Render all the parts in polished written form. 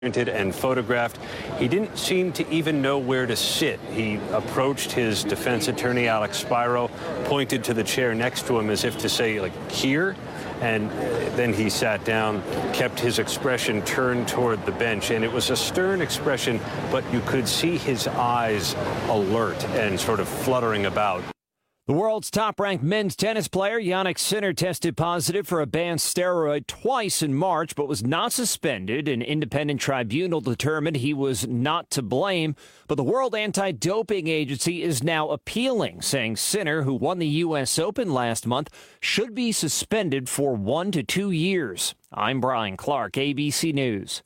And photographed. He didn't seem to even know where to sit. He approached his defense attorney, Alex Spiro, pointed to the chair next to him as if to say, like, here? And then he sat down, kept his expression turned toward the bench. And it was a stern expression, but you could see his eyes alert and sort of fluttering about. The world's top-ranked men's tennis player, Jannik Sinner, tested positive for a banned steroid twice in March, but was not suspended. An independent tribunal determined he was not to blame, but the World Anti-Doping Agency is now appealing, saying Sinner, who won the U.S. Open last month, should be suspended for 1 to 2 years. I'm Brian Clark, ABC News.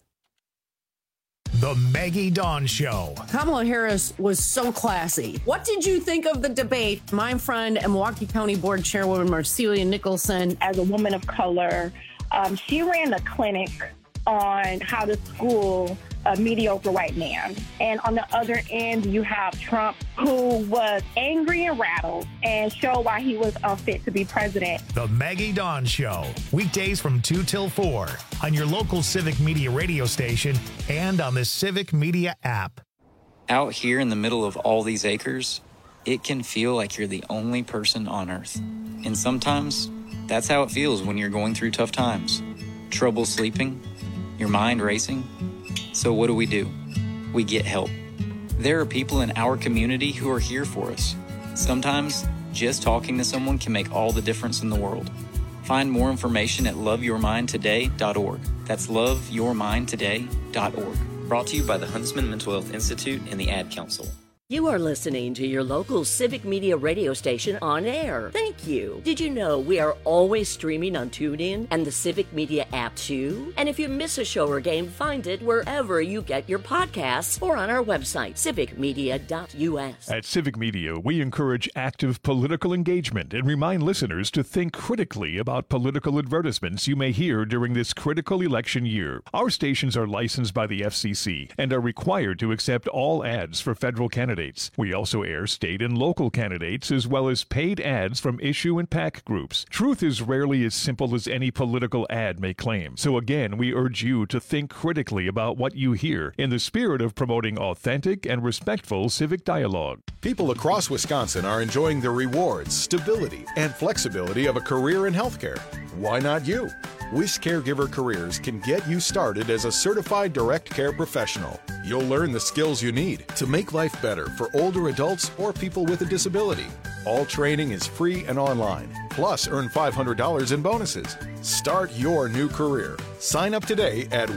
The Maggie Dawn Show. Kamala Harris was so classy. What did you think of the debate? My friend and Milwaukee County Board Chairwoman Marcelia Nicholson. As a woman of color, she ran a clinic on how to school a mediocre white man. And on the other end, you have Trump, who was angry and rattled and showed why he was unfit to be president. The Maggie Dawn Show. Weekdays from 2 till 4 on your local Civic Media radio station and on the Civic Media app. Out here in the middle of all these acres, it can feel like you're the only person on Earth. And sometimes, that's how it feels when you're going through tough times. Trouble sleeping, your mind racing. So what do? We get help. There are people in our community who are here for us. Sometimes, just talking to someone can make all the difference in the world. Find more information at loveyourmindtoday.org. That's loveyourmindtoday.org. Brought to you by the Huntsman Mental Health Institute and the Ad Council. You are listening to your local Civic Media radio station on air. Thank you. Did you know we are always streaming on TuneIn and the Civic Media app too? And if you miss a show or game, find it wherever you get your podcasts or on our website, civicmedia.us. At Civic Media, we encourage active political engagement and remind listeners to think critically about political advertisements you may hear during this critical election year. Our stations are licensed by the FCC and are required to accept all ads for federal candidates. We also air state and local candidates as well as paid ads from issue and PAC groups. Truth is rarely as simple as any political ad may claim. So again, we urge you to think critically about what you hear in the spirit of promoting authentic and respectful civic dialogue. People across Wisconsin are enjoying the rewards, stability, and flexibility of a career in healthcare. Why not you? Wish Caregiver Careers can get you started as a certified direct care professional. You'll learn the skills you need to make life better for older adults or people with a disability. All training is free and online. Plus, earn $500 in bonuses. Start your new career. Sign up today at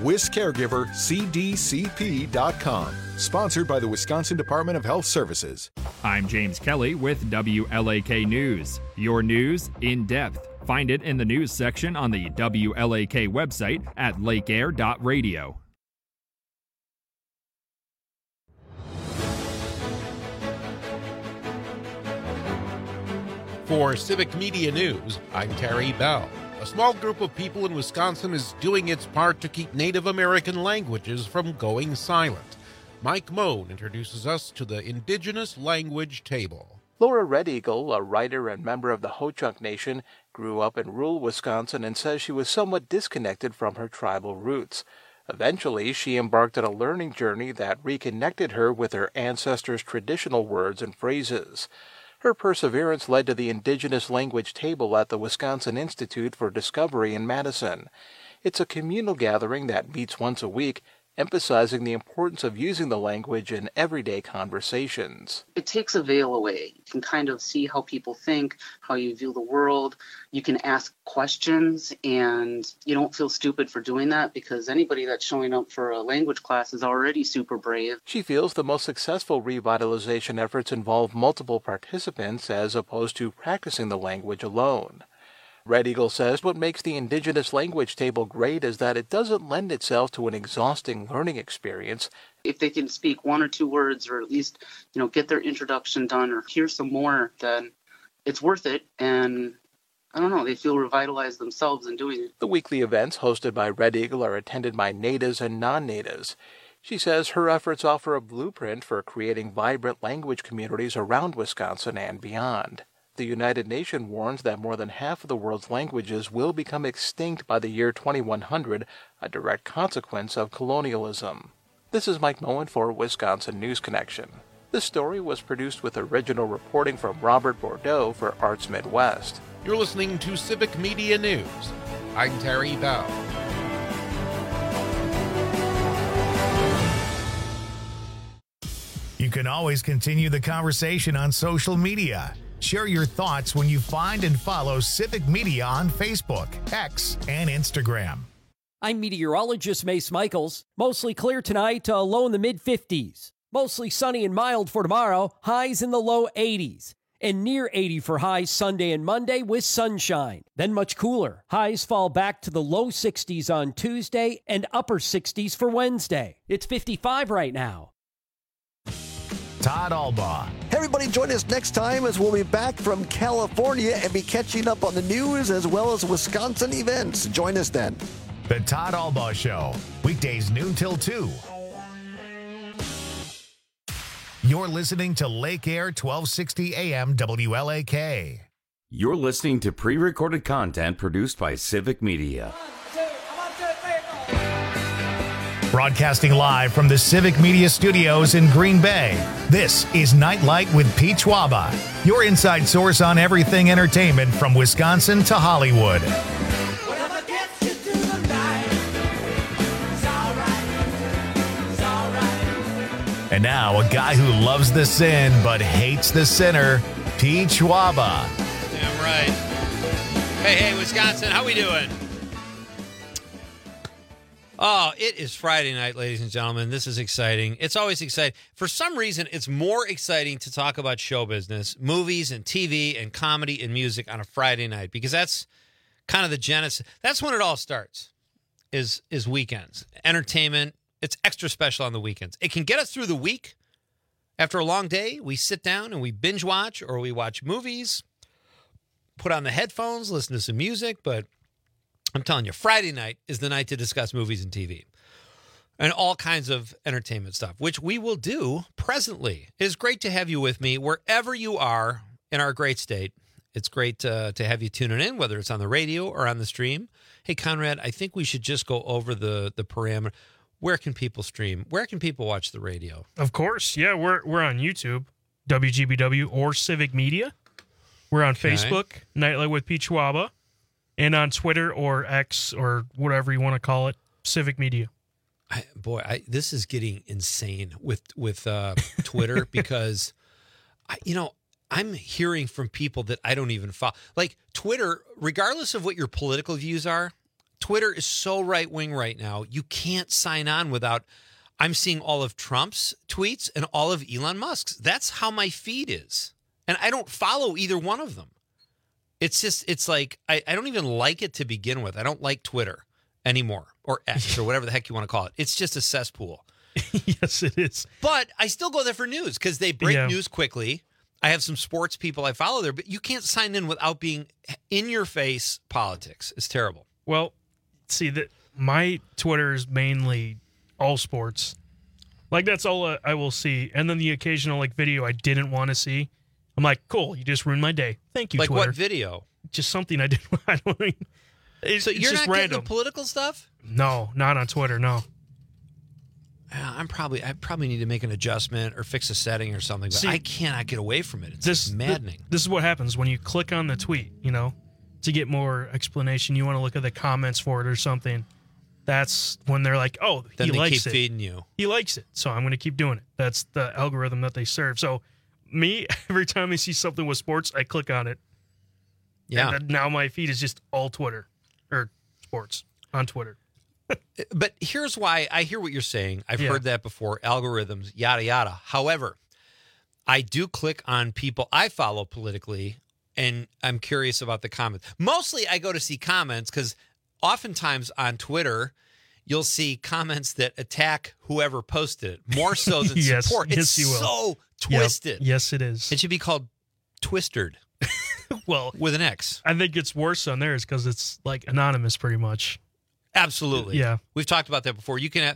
wiscaregivercdcp.com. Sponsored by the Wisconsin Department of Health Services. I'm James Kelly with WLAK News. Your news in depth. Find it in the news section on the WLAK website at lakeair.radio. For Civic Media News, I'm Terry Bell. A small group of people in Wisconsin is doing its part to keep Native American languages from going silent. Mike Moan introduces us to the Indigenous Language Table. Laura Red Eagle, a writer and member of the Ho-Chunk Nation, grew up in rural Wisconsin and says she was somewhat disconnected from her tribal roots. Eventually, she embarked on a learning journey that reconnected her with her ancestors' traditional words and phrases. Her perseverance led to the Indigenous Language Table at the Wisconsin Institute for Discovery in Madison. It's a communal gathering that meets once a week, emphasizing the importance of using the language in everyday conversations. It takes a veil away. You can kind of see how people think, how you view the world. You can ask questions, and you don't feel stupid for doing that because anybody that's showing up for a language class is already super brave. She feels the most successful revitalization efforts involve multiple participants as opposed to practicing the language alone. Red Eagle says what makes the Indigenous Language Table great is that it doesn't lend itself to an exhausting learning experience. If they can speak one or two words or at least, get their introduction done or hear some more, then it's worth it. And I don't know, they feel revitalized themselves in doing it. The weekly events hosted by Red Eagle are attended by natives and non-natives. She says her efforts offer a blueprint for creating vibrant language communities around Wisconsin and beyond. The United Nations warns that more than half of the world's languages will become extinct by the year 2100, a direct consequence of colonialism. This is Mike Moen for Wisconsin News Connection. This story was produced with original reporting from Robert Bordeaux for Arts Midwest. You're listening to Civic Media News. I'm Terry Bell. You can always continue the conversation on social media. Share your thoughts when you find and follow Civic Media on Facebook, X, and Instagram. I'm meteorologist Mace Michaels. Mostly clear tonight, low in the mid-50s. Mostly sunny and mild for tomorrow, highs in the low 80s. And near 80 for highs Sunday and Monday with sunshine. Then much cooler. Highs fall back to the low 60s on Tuesday and upper 60s for Wednesday. It's 55 right now. Todd Albaugh. Hey everybody, join us next time as we'll be back from California and be catching up on the news as well as Wisconsin events. Join us then. The Todd Albaugh Show, weekdays noon till 2. You're listening to Lake Air 1260 AM WLAK. You're listening to pre-recorded content produced by Civic Media. Broadcasting live from the Civic Media Studios in Green Bay, this is Nightlight with Pete Schwaba, your inside source on everything entertainment from Wisconsin to Hollywood. And now, a guy who loves the sin but hates the sinner, Pete Schwaba. Damn right. Hey, Wisconsin, how we doing? Oh, it is Friday night, ladies and gentlemen. This is exciting. It's always exciting. For some reason, it's more exciting to talk about show business, movies and TV and comedy and music on a Friday night, because that's kind of the genesis. That's when it all starts, is weekends. Entertainment. It's extra special on the weekends. It can get us through the week. After a long day, we sit down and we binge watch, or we watch movies, put on the headphones, listen to some music. But I'm telling you, Friday night is the night to discuss movies and TV and all kinds of entertainment stuff, which we will do presently. It is great to have you with me wherever you are in our great state. It's great to have you tuning in, whether it's on the radio or on the stream. Hey, Conrad, I think we should just go over the parameter. Where can people stream? Where can people watch the radio? Of course. Yeah, we're on YouTube, WGBW or Civic Media. We're on Facebook, Nightlight with Pete Schwaba, and on Twitter or X or whatever you want to call it, Civic Media. This is getting insane with Twitter because, I'm hearing from people that I don't even follow. Like Twitter, regardless of what your political views are, Twitter is so right-wing right now, you can't sign on without... I'm seeing all of Trump's tweets and all of Elon Musk's. That's how my feed is. And I don't follow either one of them. It's like, I don't even like it to begin with. I don't like Twitter anymore, or X, or whatever the heck you want to call it. It's just a cesspool. Yes, it is. But I still go there for news, because they break news quickly. I have some sports people I follow there, but you can't sign in without being in-your-face politics. It's terrible. Well... See, that my Twitter is mainly all sports. Like, that's all I will see. And then the occasional, video I didn't want to see. I'm like, cool, you just ruined my day. Thank you, Twitter. Like what video? Just something I didn't want. So you're not getting the political stuff? No, not on Twitter, no. I probably need to make an adjustment or fix a setting or something, but I cannot get away from it. It's maddening. This is what happens when you click on the tweet, to get more explanation, you want to look at the comments for it or something. That's when they're like, oh, then he likes it. Then they keep feeding you. He likes it, so I'm going to keep doing it. That's the algorithm that they serve. So me, every time I see something with sports, I click on it. Yeah. And now my feed is just all Twitter, or sports on Twitter. But here's why I hear what you're saying. I've heard that before, algorithms, yada, yada. However, I do click on people I follow politically, and I'm curious about the comments. Mostly I go to see comments because oftentimes on Twitter, you'll see comments that attack whoever posted it more so than support. It's so twisted. Yep. Yes, it is. It should be called Twistered. Well, with an X. I think it's worse on theirs because it's like anonymous pretty much. Absolutely. Yeah. We've talked about that before. You can have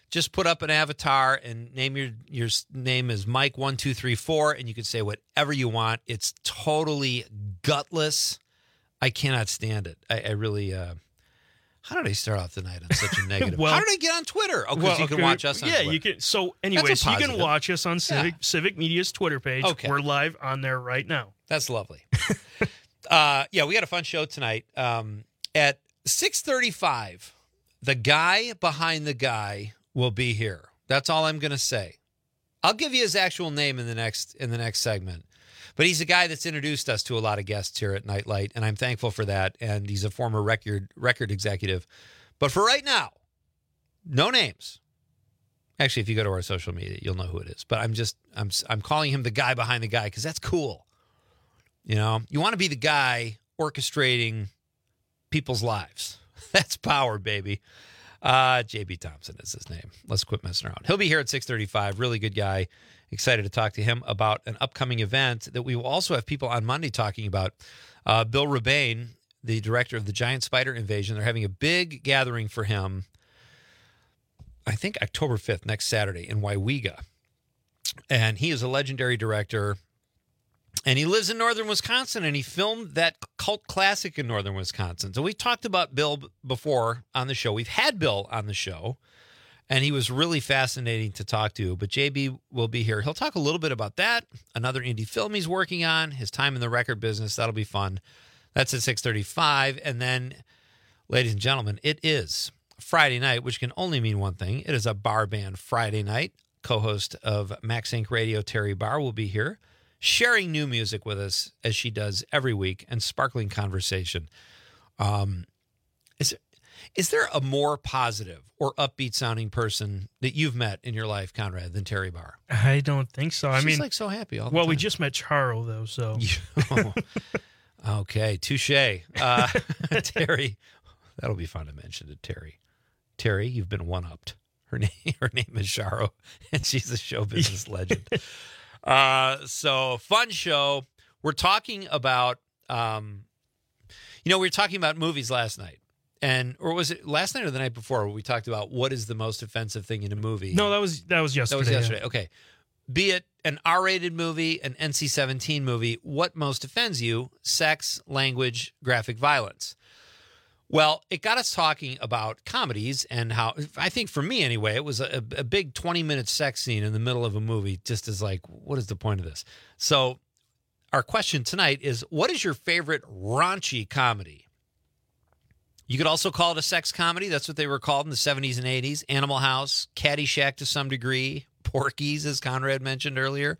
just put up an avatar and name your name is Mike1234, and you can say whatever you want. It's totally gutless. I cannot stand it. I really. How did I start off the night on such a negative? Well, how did I get on Twitter? Oh, because you can watch us on Twitter. You can. So, anyways, you can watch us on Civic Media's Twitter page. Okay. We're live on there right now. That's lovely. Yeah, we got a fun show tonight. At 6:35, the guy behind the guy will be here. That's all I'm going to say. I'll give you his actual name in the next segment. But he's a guy that's introduced us to a lot of guests here at Nightlight, and I'm thankful for that. And he's a former record executive. But for right now, no names. Actually, if you go to our social media, you'll know who it is. But I'm calling him the guy behind the guy because that's cool. You know, you want to be the guy orchestrating people's lives. That's power, baby. J.B. Thompson is his name. Let's quit messing around. He'll be here at 6:35. Really good guy. Excited to talk to him about an upcoming event that we will also have people on Monday talking about. Bill Rebane, the director of the Giant Spider Invasion, they're having a big gathering for him, I think October 5th, next Saturday, in Waiwega. And he is a legendary director, and he lives in northern Wisconsin, and he filmed that cult classic in northern Wisconsin. So we talked about Bill before on the show. We've had Bill on the show. And he was really fascinating to talk to. But JB will be here. He'll talk a little bit about that, another indie film he's working on, his time in the record business. That'll be fun. That's at 6:35. And then, ladies and gentlemen, it is Friday night, which can only mean one thing. It is a bar band Friday night. Co-host of Max Inc. Radio, Terry Barr, will be here, sharing new music with us, as she does every week, and sparkling conversation. Is there a more positive or upbeat sounding person that you've met in your life, Conrad, than Terry Barr? I don't think so. She's I mean, like so happy all the well, time. we just met Charo though, so okay, touche. Terry, that'll be fun to mention to Terry. Terry, you've been one-upped. Her name is Charo, and she's a show business legend. So fun show. We're talking about, we were talking about movies last night. Or was it last night or the night before where we talked about what is the most offensive thing in a movie? No, that was yesterday. That was yesterday. Yeah. Okay. Be it an R-rated movie, an NC-17 movie, what most offends you? Sex, language, graphic violence. Well, it got us talking about comedies and how, I think for me anyway, it was a big 20-minute sex scene in the middle of a movie just as like, what is the point of this? So our question tonight is, what is your favorite raunchy comedy? You could also call it a sex comedy. That's what they were called in the 70s and 80s. Animal House, Caddyshack to some degree, Porky's, as Conrad mentioned earlier.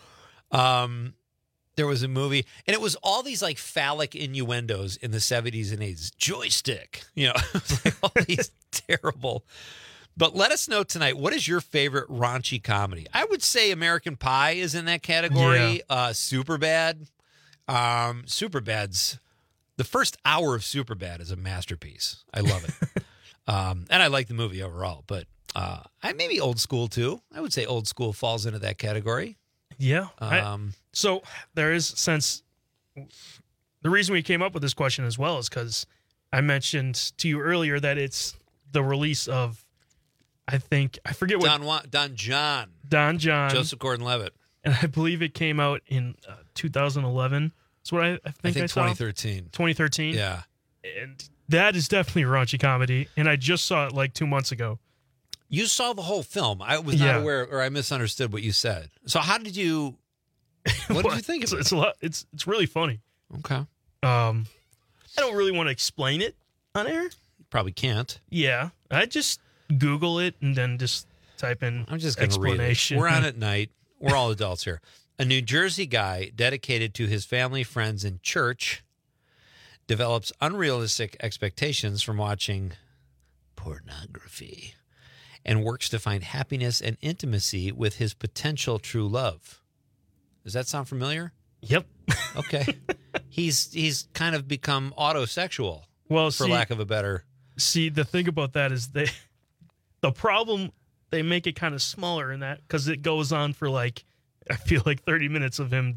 There was a movie, and it was all these like phallic innuendos in the 70s and 80s. Joystick, it was like all these terrible. But let us know tonight, what is your favorite raunchy comedy? I would say American Pie is in that category. Yeah. Superbad. Superbad's... The first hour of Superbad is a masterpiece. I love it. And I like the movie overall. But I maybe old school, too. I would say old school falls into that category. Yeah. So there is, since the reason we came up with this question as well is because I mentioned to you earlier that it's the release of, I forget what. Don John. Joseph Gordon-Levitt. And I believe it came out in 2011. That's what I think I saw. 2013. 2013? Yeah. And that is definitely a raunchy comedy, and I just saw it like 2 months ago. You saw the whole film. I was not aware, or I misunderstood what you said. So how did you... What did you think of it? It's a lot. It's really funny. Okay. I don't really want to explain it on air. You probably can't. Yeah. I just Google it and then just type in I'm just going to read it. We're on at night. We're all adults here. A New Jersey guy dedicated to his family, friends, and church develops unrealistic expectations from watching pornography and works to find happiness and intimacy with his potential true love. Does that sound familiar? Yep. Okay. He's kind of become autosexual, for lack of a better... See, the thing about that is the problem, they make it kind of smaller in that because it goes on for like... I feel like 30 minutes of him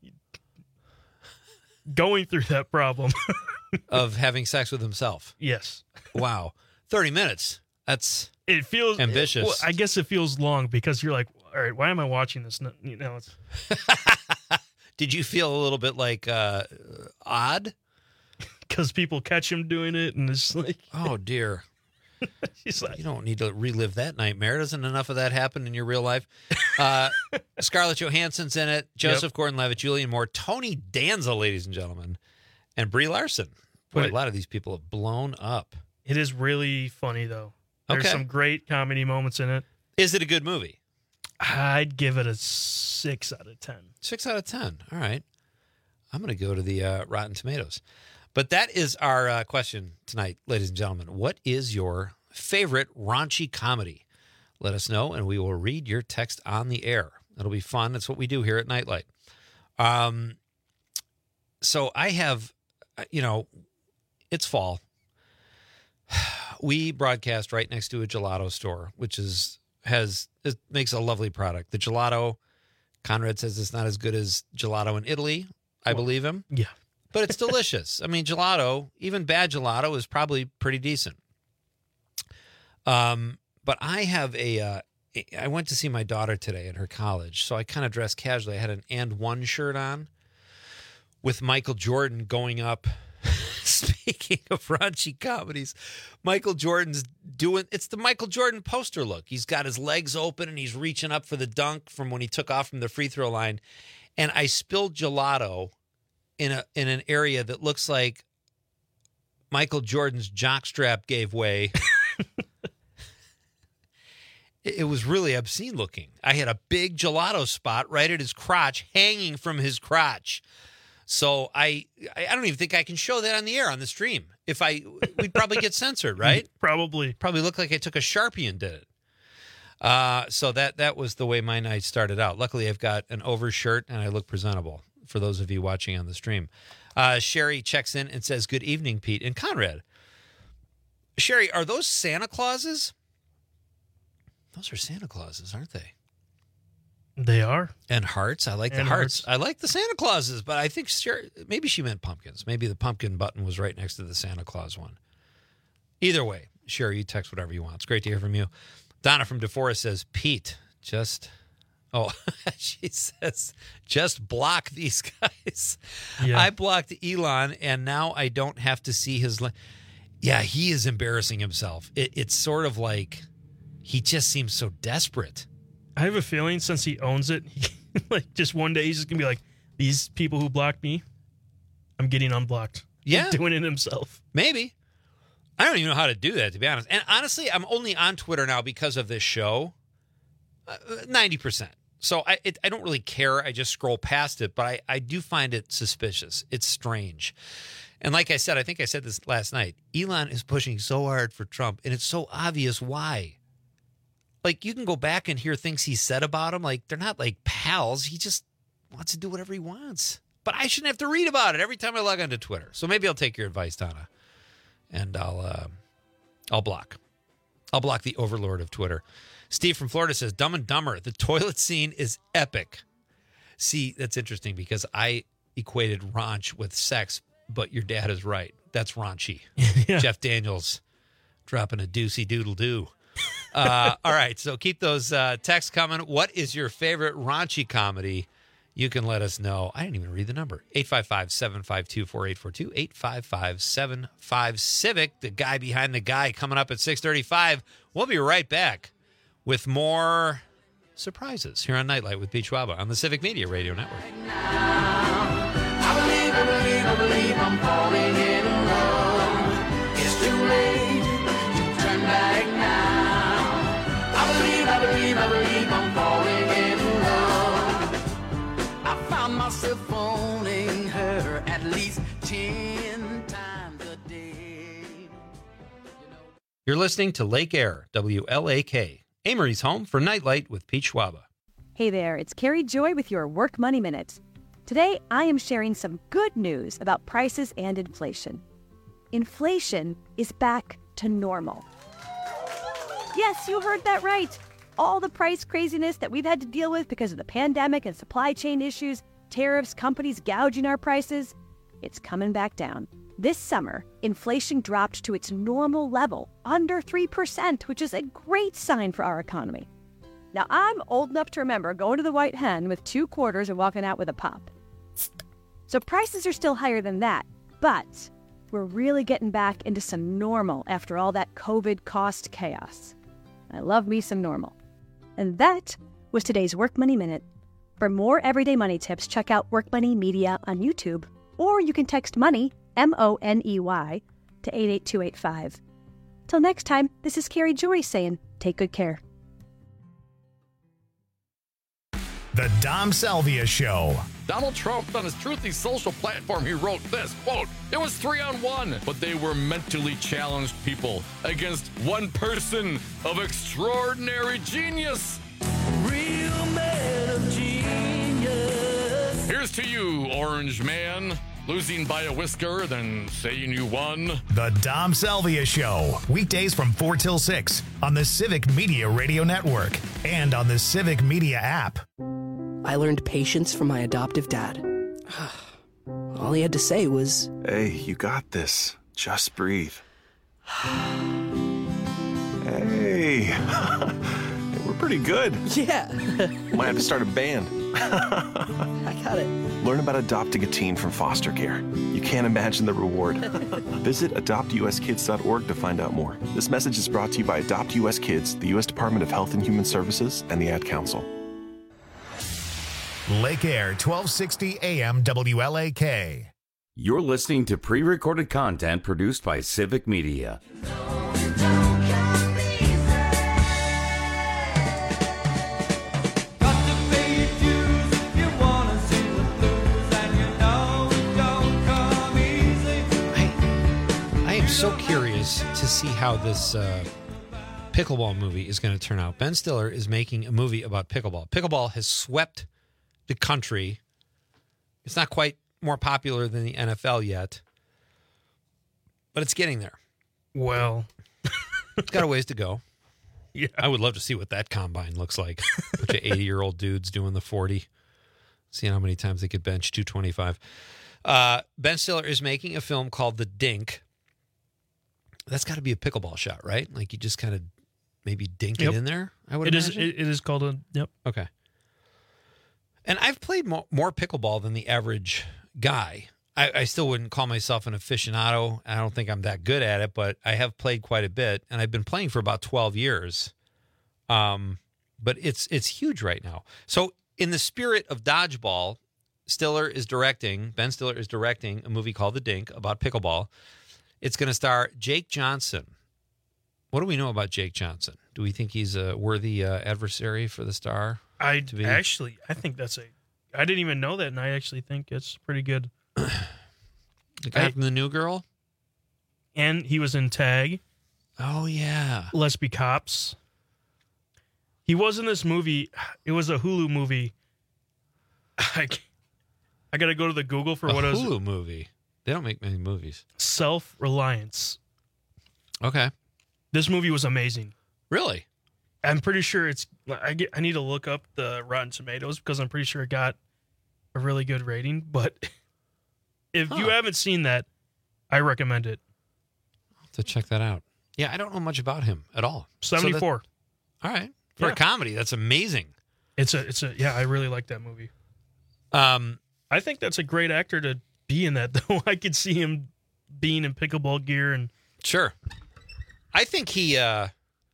going through that problem. Of having sex with himself. Yes. Wow. 30 minutes. That's it feels ambitious. Well, I guess it feels long because you're like, all right, why am I watching this? You know, it's... Did you feel a little bit like odd? Because people catch him doing it, and it's like, oh dear. He's like, you don't need to relive that nightmare. Doesn't enough of that happen in your real life? Scarlett Johansson's in it. Joseph Gordon-Levitt, Julianne Moore, Tony Danza, ladies and gentlemen, and Brie Larson. Boy, a lot of these people have blown up. It is really funny, though. There's some great comedy moments in it. Is it a good movie? I'd give it a 6 out of 10. 6 out of 10. All right. I'm going to go to the Rotten Tomatoes. But that is our question tonight, ladies and gentlemen. What is your favorite raunchy comedy? Let us know, and we will read your text on the air. It'll be fun. That's what we do here at Nightlight. So I have, it's fall. We broadcast right next to a gelato store, which it makes a lovely product. The gelato, Conrad says it's not as good as gelato in Italy. I believe him. Yeah. But it's delicious. I mean, gelato, even bad gelato, is probably pretty decent. But I have I went to see my daughter today at her college, so I kind of dressed casually. I had an And One shirt on with Michael Jordan going up. Speaking of raunchy comedies, Michael Jordan's it's the Michael Jordan poster look. He's got his legs open and he's reaching up for the dunk from when he took off from the free throw line. And I spilled gelato in an area that looks like Michael Jordan's jockstrap gave way. It was really obscene looking. I had a big gelato spot right at his crotch, hanging from his crotch. So I don't even think I can show that on the air on the stream. We'd probably get censored, right? Probably look like I took a Sharpie and did it. So that was the way my night started out. Luckily, I've got an overshirt and I look presentable for those of you watching on the stream. Sherry checks in and says, "Good evening, Pete and Conrad." Sherry, are those Santa Clauses? Those are Santa Clauses, aren't they? They are. And hearts. I like the hearts. I like the Santa Clauses, but I think maybe she meant pumpkins. Maybe the pumpkin button was right next to the Santa Claus one. Either way, Sherry, you text whatever you want. It's great to hear from you. Donna from DeForest says, "Pete, she says, just block these guys." Yeah. I blocked Elon, and now I don't have to see his... Yeah, he is embarrassing himself. It's sort of like he just seems so desperate. I have a feeling since he owns it, just one day he's just going to be like, these people who blocked me, I'm getting unblocked. Yeah. He's doing it himself. Maybe. I don't even know how to do that, to be honest. And honestly, I'm only on Twitter now because of this show. 90%. So I don't really care. I just scroll past it, but I do find it suspicious. It's strange. And like I said, I think I said this last night, Elon is pushing so hard for Trump, and it's so obvious why. Like, you can go back and hear things he said about him. Like, they're not like pals. He just wants to do whatever he wants. But I shouldn't have to read about it every time I log onto Twitter. So maybe I'll take your advice, Donna, and I'll block. I'll block the overlord of Twitter. Steve from Florida says, "Dumb and Dumber. The toilet scene is epic." See, that's interesting because I equated raunch with sex, but your dad is right. That's raunchy. Yeah. Jeff Daniels dropping a doozy doodle doo. All right, so keep those texts coming. What is your favorite raunchy comedy? You can let us know. I didn't even read the number. 855-752-4842, 855-75-CIVIC. The guy behind the guy coming up at 6:35. We'll be right back with more surprises here on Nightlight with Pete Schwaba on the Civic Media Radio Network. I believe I'm falling in love. It's too late to turn back now. I believe I'm falling in love. I found myself phoning her at least 10 times a day. You're listening to Lake Air, WLAK, Amory's home for Nightlight with Pete Schwaba. Hey there, it's Carrie Joy with your Work Money Minute. Today, I am sharing some good news about prices and inflation. Inflation is back to normal. Yes, you heard that right. All the price craziness that we've had to deal with because of the pandemic and supply chain issues, tariffs, companies gouging our prices, it's coming back down. This summer, inflation dropped to its normal level, under 3%, which is a great sign for our economy. Now, I'm old enough to remember going to the White Hen with 2 quarters and walking out with a pop. So prices are still higher than that, but we're really getting back into some normal after all that COVID cost chaos. I love me some normal. And that was today's Work Money Minute. For more everyday money tips, check out Work Money Media on YouTube, or you can text MONEY, MONEY, to 88285. Till next time, this is Carrie Joy saying, take good care. The Dom Salvia Show. Donald Trump, on his Truthy social platform, he wrote this, quote, "It was 3-on-1, but they were mentally challenged people against one person of extraordinary genius." Real man of genius. Here's to you, Orange Man. Losing by a whisker, then saying you won. The Dom Salvia Show. Weekdays from 4 till 6 on the Civic Media Radio Network and on the Civic Media app. I learned patience from my adoptive dad. All he had to say was, "Hey, you got this. Just breathe." Hey, we're pretty good. Yeah. Might have to start a band. I got it. Learn about adopting a teen from foster care. You can't imagine the reward. Visit adoptuskids.org to find out more. This message is brought to you by Adopt US Kids, the U.S. Department of Health and Human Services, and the Ad Council. Lake Air, 1260 AM WLAK. You're listening to pre-recorded content produced by Civic Media. I am so curious to see how this pickleball movie is going to turn out. Ben Stiller is making a movie about pickleball. Pickleball has swept the country. It's not quite more popular than the NFL yet, but it's getting there. Well, it's got a ways to go. Yeah. I would love to see what that combine looks like. A bunch of 80-year-old dudes doing the 40. Seeing how many times they could bench 225. Ben Stiller is making a film called The Dink. That's got to be a pickleball shot, right? Like you just kind of maybe dink it in there, I would imagine. It is called a, yep. Okay. And I've played more pickleball than the average guy. I still wouldn't call myself an aficionado. I don't think I'm that good at it, but I have played quite a bit, and I've been playing for about 12 years. But it's huge right now. So in the spirit of dodgeball, Ben Stiller is directing a movie called The Dink about pickleball. It's going to star Jake Johnson. What do we know about Jake Johnson? Do we think he's a worthy adversary for the star? I think that's I didn't even know that, and I actually think it's pretty good. The guy from The New Girl? And he was in Tag. Oh, yeah. Let's Be Cops. He was in this movie. It was a Hulu movie. I got to go to the Google for what it was. A Hulu movie? They don't make many movies. Self-Reliance. Okay. This movie was amazing. Really? I'm pretty sure it's... I need to look up the Rotten Tomatoes because I'm pretty sure it got a really good rating. But if you haven't seen that, I recommend it. I'll have to check that out. Yeah, I don't know much about him at all. 74. All right. For a comedy, that's amazing. I really like that movie. I think that's a great actor to be in that, though. I could see him being in pickleball gear and... Sure. I think he... I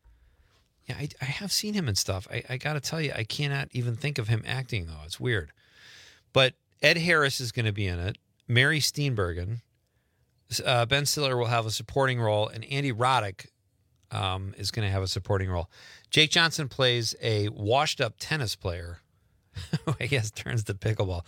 have seen him and stuff. I got to tell you, I cannot even think of him acting, though. It's weird. But Ed Harris is going to be in it. Mary Steenburgen. Ben Stiller will have a supporting role, and Andy Roddick is going to have a supporting role. Jake Johnson plays a washed-up tennis player who I guess turns to pickleball.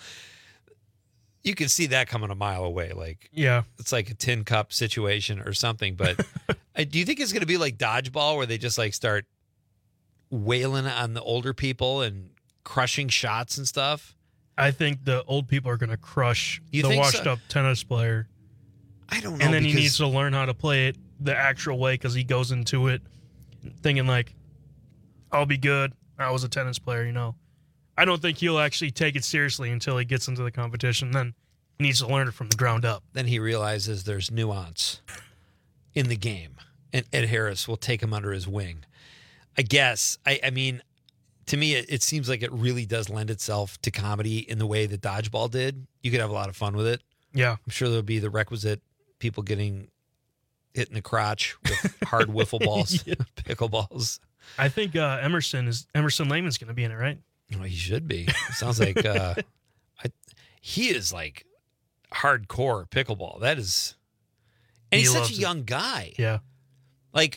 You can see that coming a mile away. It's like a tin cup situation or something. But do you think it's going to be like dodgeball where they just start wailing on the older people and crushing shots and stuff? I think the old people are going to crush the think washed-up tennis player. I don't know. And then he needs to learn how to play it the actual way because he goes into it thinking I'll be good. I was a tennis player, I don't think he'll actually take it seriously until he gets into the competition. Then, He needs to learn it from the ground up. Then he realizes there's nuance in the game, and Ed Harris will take him under his wing. I guess. I mean, to me, it seems like it really does lend itself to comedy in the way that Dodgeball did. You could have a lot of fun with it. Yeah. I'm sure there'll be the requisite people getting hit in the crotch with hard wiffle balls, pickleballs. I think Emerson Lehman's going to be in it, right? Well, he should be. Sounds like he is like hardcore pickleball. That is, and he's such a young guy. Yeah. Like,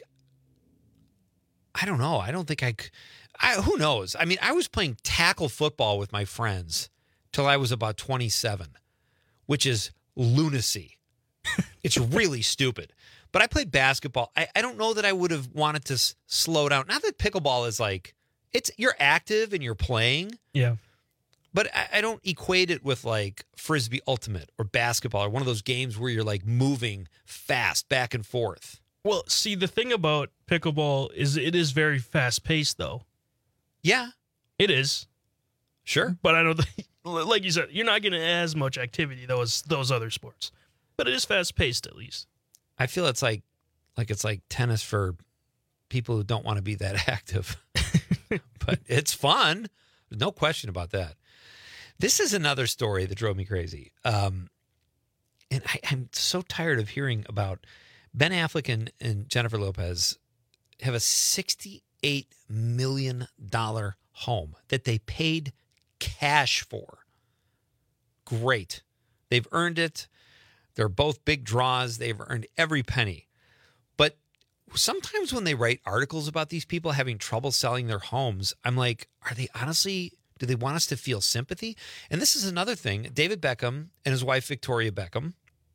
I don't know. I don't think who knows? I mean, I was playing tackle football with my friends till I was about 27, which is lunacy. It's really stupid. But I played basketball. I don't know that I would have wanted to slow down. Not that pickleball is like, you're active and you're playing. Yeah. But I don't equate it with like Frisbee Ultimate or basketball or one of those games where you're like moving fast back and forth. Well, see, the thing about pickleball is it is very fast-paced, though. Yeah. It is. Sure. But I don't think, like you said, you're not getting as much activity, though, as those other sports. But it is fast-paced, at least. I feel it's like tennis for people who don't want to be that active. But it's fun. There's no question about that. This is another story that drove me crazy. And I'm so tired of hearing about Ben Affleck and Jennifer Lopez have a $68 million home that they paid cash for. Great. They've earned it. They're both big draws. They've earned every penny. But sometimes when they write articles about these people having trouble selling their homes, I'm like, do they want us to feel sympathy? And this is another thing. David Beckham and his wife, Victoria Beckham,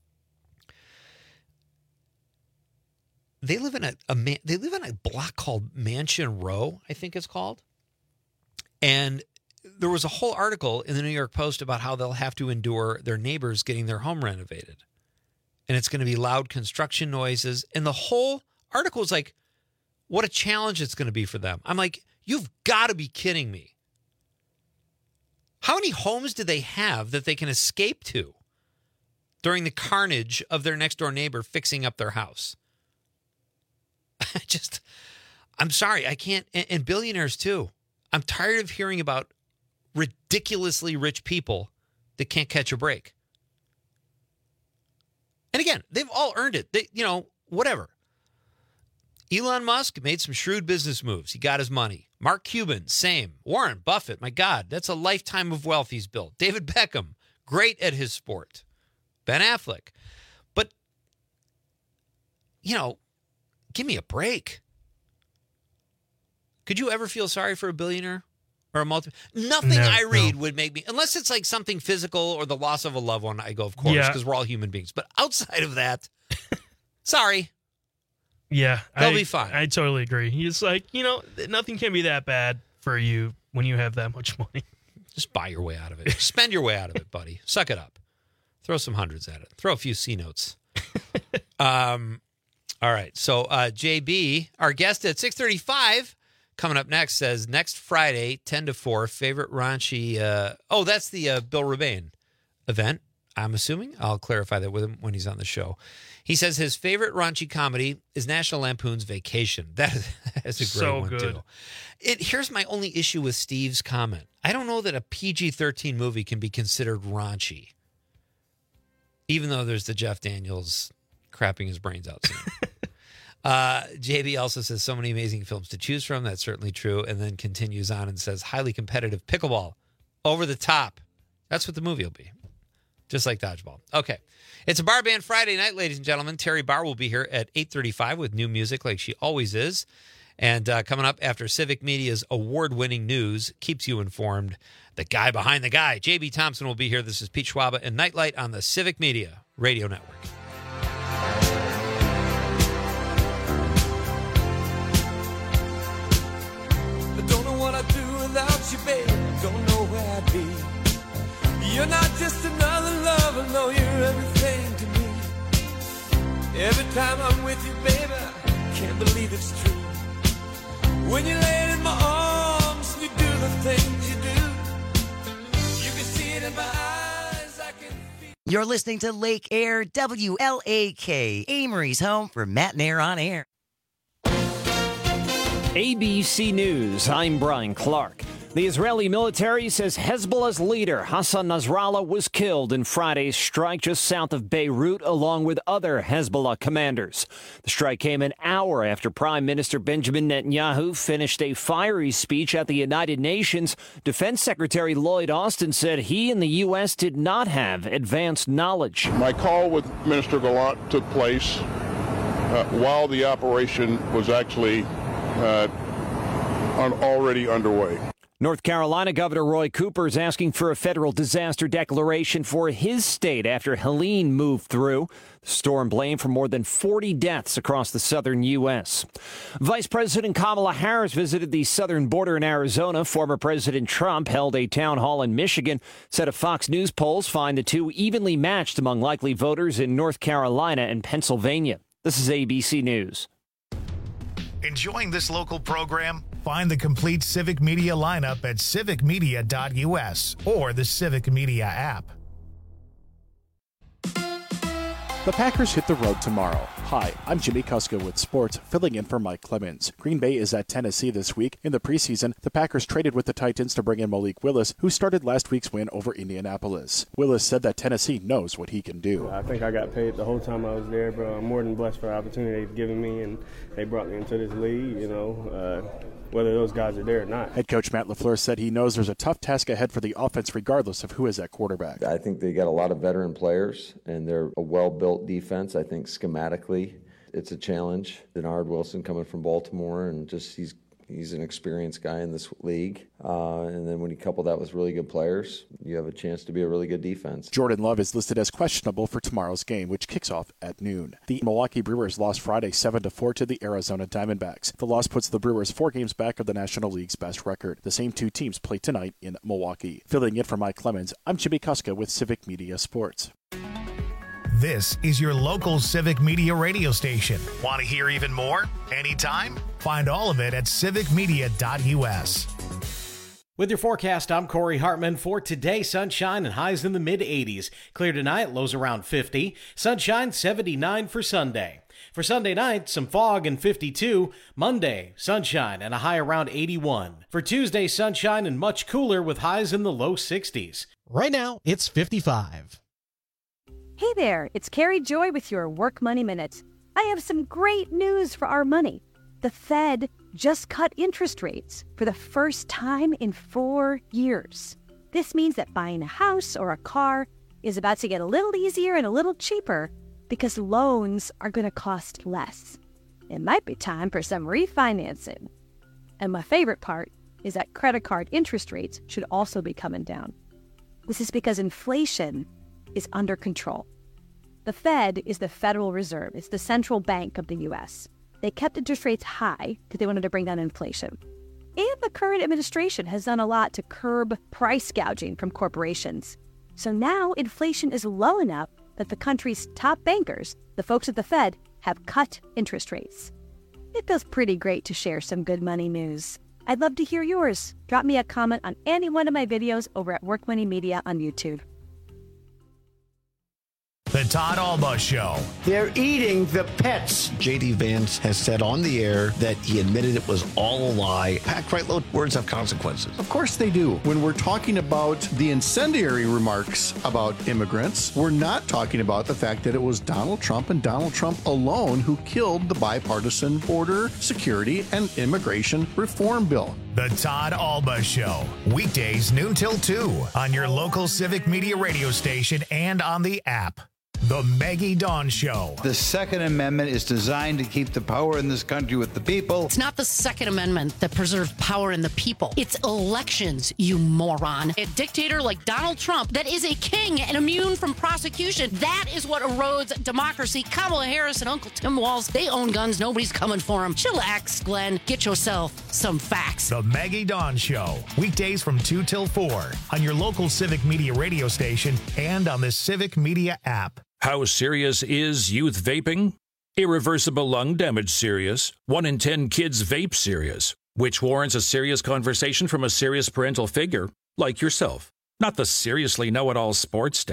they live in a block called Mansion Row, I think it's called. And there was a whole article in the New York Post about how they'll have to endure their neighbors getting their home renovated. And it's going to be loud construction noises. And the whole article was like, what a challenge it's going to be for them. I'm like, you've got to be kidding me. How many homes do they have that they can escape to during the carnage of their next door neighbor fixing up their house? I'm sorry, I can't. And billionaires too. I'm tired of hearing about ridiculously rich people that can't catch a break. And again, they've all earned it. Whatever. Elon Musk made some shrewd business moves. He got his money. Mark Cuban, same. Warren Buffett, my God, that's a lifetime of wealth he's built. David Beckham, great at his sport. Ben Affleck. But, give me a break. Could you ever feel sorry for a billionaire or a Nothing I read would make me, unless it's like something physical or the loss of a loved one, I go, of course, because we're all human beings. But outside of that, sorry. Yeah. They'll be fine. I totally agree. It's like, nothing can be that bad for you when you have that much money. Just buy your way out of it. Spend your way out of it, buddy. Suck it up. Throw some hundreds at it. Throw a few C notes. All right. So JB, our guest at 6:35, coming up next, says next Friday, 10 to 4, favorite raunchy. That's the Bill Rebane event, I'm assuming. I'll clarify that with him when he's on the show. He says his favorite raunchy comedy is National Lampoon's Vacation. That is a great one, too. Here's my only issue with Steve's comment. I don't know that a PG-13 movie can be considered raunchy, even though there's the Jeff Daniels crapping his brains out scene. JB also says so many amazing films to choose from. That's certainly true. And then continues on and says highly competitive pickleball, over the top. That's what the movie will be. Just like Dodgeball. Okay. It's a Bar Band Friday night, ladies and gentlemen. Terry Barr will be here at 8:35 with new music like she always is. And coming up after Civic Media's award-winning news keeps you informed, the guy behind the guy, JB Thompson, will be here. This is Pete Schwaba and Nightlight on the Civic Media Radio Network. I don't know what I'd do without you, babe. Don't know where I'd be. You're not just another lover, no, you're everything to me. Every time I'm with you, baby, I can't believe it's true. When you lay in my arms, you do the things you do. You can see it in my eyes, I can feel You're listening to Lake Air, WLAK, Amory's home for Matt and Air on Air. ABC News, I'm Brian Clark. The Israeli military says Hezbollah's leader, Hassan Nasrallah, was killed in Friday's strike just south of Beirut, along with other Hezbollah commanders. The strike came an hour after Prime Minister Benjamin Netanyahu finished a fiery speech at the United Nations. Defense Secretary Lloyd Austin said he and the U.S. did not have advanced knowledge. My call with Minister Gallant took place while the operation was actually already underway. North Carolina Governor Roy Cooper is asking for a federal disaster declaration for his state after Helene moved through. The storm blamed for more than 40 deaths across the southern U.S. Vice President Kamala Harris visited the southern border in Arizona. Former President Trump held a town hall in Michigan. Set of Fox News polls find the two evenly matched among likely voters in North Carolina and Pennsylvania. This is ABC News. Enjoying this local program? Find the complete Civic Media lineup at civicmedia.us or the Civic Media app. The Packers hit the road tomorrow. Hi, I'm Jimmy Kuska with sports, filling in for Mike Clemens. Green Bay is at Tennessee this week. In the preseason, the Packers traded with the Titans to bring in Malik Willis, who started last week's win over Indianapolis. Willis said that Tennessee knows what he can do. I think I got paid the whole time I was there, bro. I'm more than blessed for the opportunity they've given me, and they brought me into this league, whether those guys are there or not. Head coach Matt LaFleur said he knows there's a tough task ahead for the offense regardless of who is at quarterback. I think they got a lot of veteran players, and they're a well-built defense. I think schematically it's a challenge. Denard Wilson coming from Baltimore, and just he's an experienced guy in this league. And then when you couple that with really good players, you have a chance to be a really good defense. Jordan Love is listed as questionable for tomorrow's game, which kicks off at noon. The Milwaukee Brewers lost Friday 7-4 to the Arizona Diamondbacks. The loss puts the Brewers 4 games back of the National League's best record. The same two teams play tonight in Milwaukee. Filling in for Mike Clemens, I'm Jimmy Kuska with Civic Media Sports. This is your local Civic Media radio station. Want to hear even more? Anytime? Find all of it at civicmedia.us. With your forecast, I'm Corey Hartman. For today, sunshine and highs in the mid-80s. Clear tonight, lows around 50. Sunshine, 79 for Sunday. For Sunday night, some fog and 52. Monday, sunshine and a high around 81. For Tuesday, sunshine and much cooler with highs in the low 60s. Right now, it's 55. Hey there, it's Carrie Joy with your Work Money Minute. I have some great news for our money. The Fed just cut interest rates for the first time in 4 years. This means that buying a house or a car is about to get a little easier and a little cheaper because loans are going to cost less. It might be time for some refinancing. And my favorite part is that credit card interest rates should also be coming down. This is because inflation is under control. The Fed is the Federal Reserve. It's the central bank of the U.S. They kept interest rates high because they wanted to bring down inflation. And the current administration has done a lot to curb price gouging from corporations. So now inflation is low enough that the country's top bankers, the folks at the Fed, have cut interest rates. It feels pretty great to share some good money news. I'd love to hear yours. Drop me a comment on any one of my videos over at Work Money Media on YouTube. The Todd Alba Show. They're eating the pets. J.D. Vance has said on the air that he admitted it was all a lie. Packed right load, words have consequences. Of course they do. When we're talking about the incendiary remarks about immigrants, we're not talking about the fact that it was Donald Trump and Donald Trump alone who killed the bipartisan border security and immigration reform bill. The Todd Alba Show. Weekdays noon till 2 on your local Civic Media radio station and on the app. The Maggie Dawn Show. The Second Amendment is designed to keep the power in this country with the people. It's not the Second Amendment that preserves power in the people. It's elections, you moron. A dictator like Donald Trump that is a king and immune from prosecution. That is what erodes democracy. Kamala Harris and Uncle Tim Walz, they own guns. Nobody's coming for them. Chillax, Glenn. Get yourself some facts. The Maggie Dawn Show. Weekdays from 2 till 4 on your local Civic Media radio station and on the Civic Media app. How serious is youth vaping? Irreversible lung damage serious. 1 in 10 kids vape serious, which warrants a serious conversation from a serious parental figure like yourself. Not the seriously know-it-all sports dad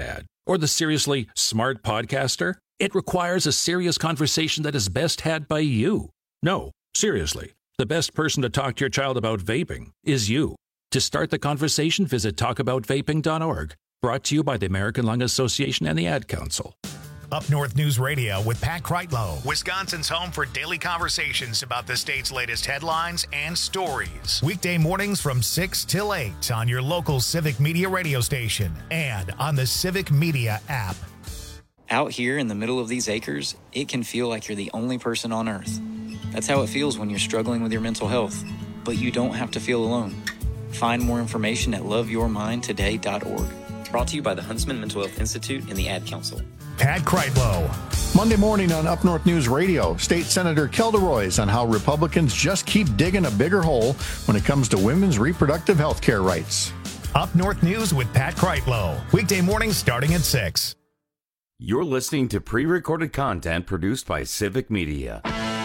Or the seriously smart podcaster? It requires a serious conversation that is best had by you. No, seriously. The best person to talk to your child about vaping is you. To start the conversation, visit talkaboutvaping.org. Brought to you by the American Lung Association and the Ad Council. Up North News Radio with Pat Kreitlow, Wisconsin's home for daily conversations about the state's latest headlines and stories. Weekday mornings from 6 till 8 on your local Civic Media radio station and on the Civic Media app. Out here in the middle of these acres, it can feel like you're the only person on Earth. That's how it feels when you're struggling with your mental health. But you don't have to feel alone. Find more information at loveyourmindtoday.org. Brought to you by the Huntsman Mental Health Institute and the Ad Council. Pat Kreitlow. Monday morning on Up North News Radio, State Senator Kelda Roys on how Republicans just keep digging a bigger hole when it comes to women's reproductive health care rights. Up North News with Pat Kreitlow. Weekday mornings starting at 6. You're listening to pre-recorded content produced by Civic Media.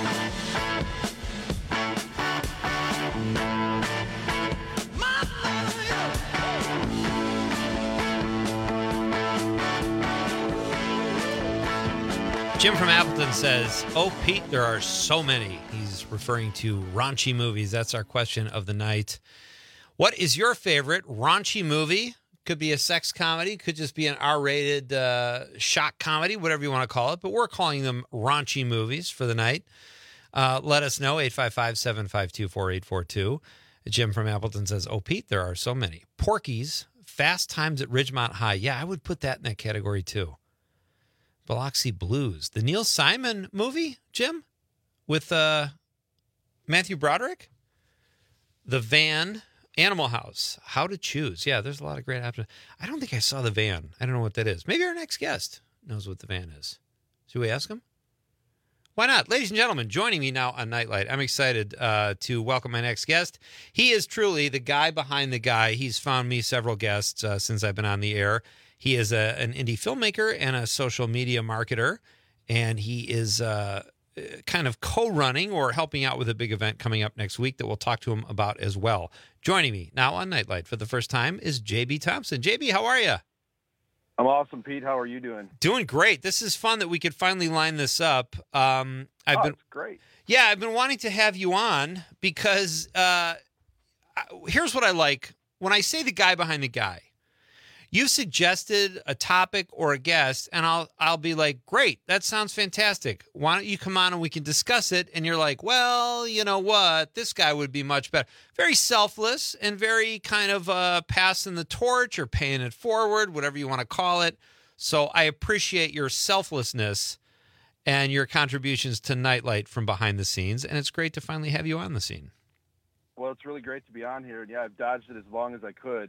Jim from Appleton says, "Oh, Pete, there are so many." He's referring to raunchy movies. That's our question of the night. What is your favorite raunchy movie? Could be a sex comedy, could just be an R-rated shock comedy, whatever you want to call it. But we're calling them raunchy movies for the night. Let us know, 855-752-4842. Jim from Appleton says, "Oh, Pete, there are so many." Porky's, Fast Times at Ridgemont High. Yeah, I would put that in that category too. Biloxi Blues. The Neil Simon movie, Jim, with Matthew Broderick. The Van, Animal House, How to Choose. Yeah, there's a lot of great options. I don't think I saw The Van. I don't know what that is. Maybe our next guest knows what The Van is. Should we ask him? Why not? Ladies and gentlemen, joining me now on Nightlight, I'm excited to welcome my next guest. He is truly the guy behind the guy. He's found me several guests since I've been on the air. He is an indie filmmaker and a social media marketer, and he is kind of co-running or helping out with a big event coming up next week that we'll talk to him about as well. Joining me now on Nightlight for the first time is JB Thompson. JB, how are you? I'm awesome, Pete. How are you doing? Doing great. This is fun that we could finally line this up. It's great. Yeah, I've been wanting to have you on because here's what I like. When I say the guy behind the guy, you suggested a topic or a guest, and I'll be like, great, that sounds fantastic. Why don't you come on and we can discuss it? And you're like, well, you know what? This guy would be much better. Very selfless and very kind of passing the torch or paying it forward, whatever you want to call it. So I appreciate your selflessness and your contributions to Nightlight from behind the scenes, and it's great to finally have you on the scene. Well, it's really great to be on here. And yeah, I've dodged it as long as I could.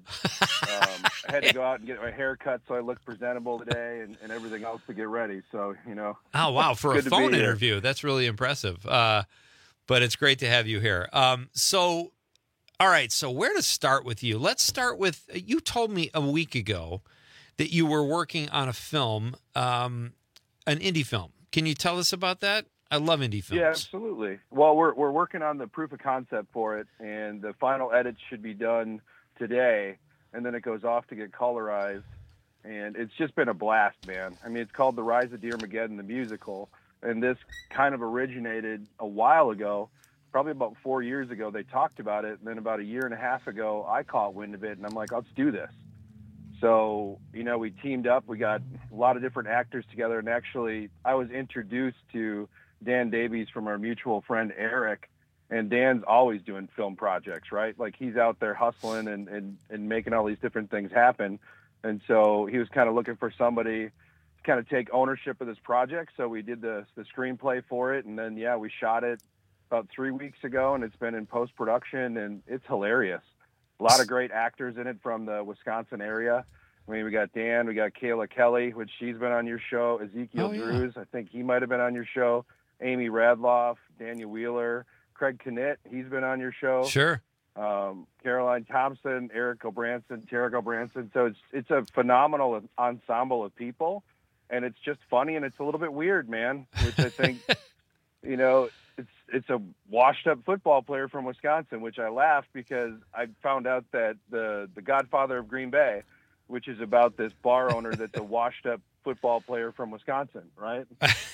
I had to go out and get my hair cut so I look presentable today and everything else to get ready. So, you know. Oh, wow. For a phone interview. That's really impressive. But it's great to have you here. So, all right. So where to start with you? Let's start with, you told me a week ago that you were working on a film, an indie film. Can you tell us about that? I love indie films. Yeah, absolutely. Well, we're working on the proof of concept for it, and the final edits should be done today, and then it goes off to get colorized, and it's just been a blast, man. I mean, it's called The Rise of Dearmageddon, the musical, and this kind of originated a while ago, probably about 4 years ago. They talked about it, and then about a year and a half ago, I caught wind of it, and I'm like, let's do this. So, you know, we teamed up. We got a lot of different actors together, and actually I was introduced to Dan Davies from our mutual friend Eric, and Dan's always doing film projects, right? Like he's out there hustling and making all these different things happen. And so he was kind of looking for somebody to kind of take ownership of this project. So we did the screenplay for it, and then, yeah, we shot it about 3 weeks ago, and it's been in post-production, and it's hilarious. A lot of great actors in it from the Wisconsin area. I mean, we got Dan, we got Kayla Kelly, which she's been on your show, Ezekiel Drews, I think he might have been on your show, Amy Radloff, Daniel Wheeler, Craig Knitt, he's been on your show. Sure. Caroline Thompson, Eric O'Branson, Tarek O'Branson. So it's a phenomenal ensemble of people, and it's just funny, and it's a little bit weird, man, which I think, you know, it's a washed-up football player from Wisconsin, which I laugh because I found out that the godfather of Green Bay which is about this bar owner that's a washed-up football player from Wisconsin, right?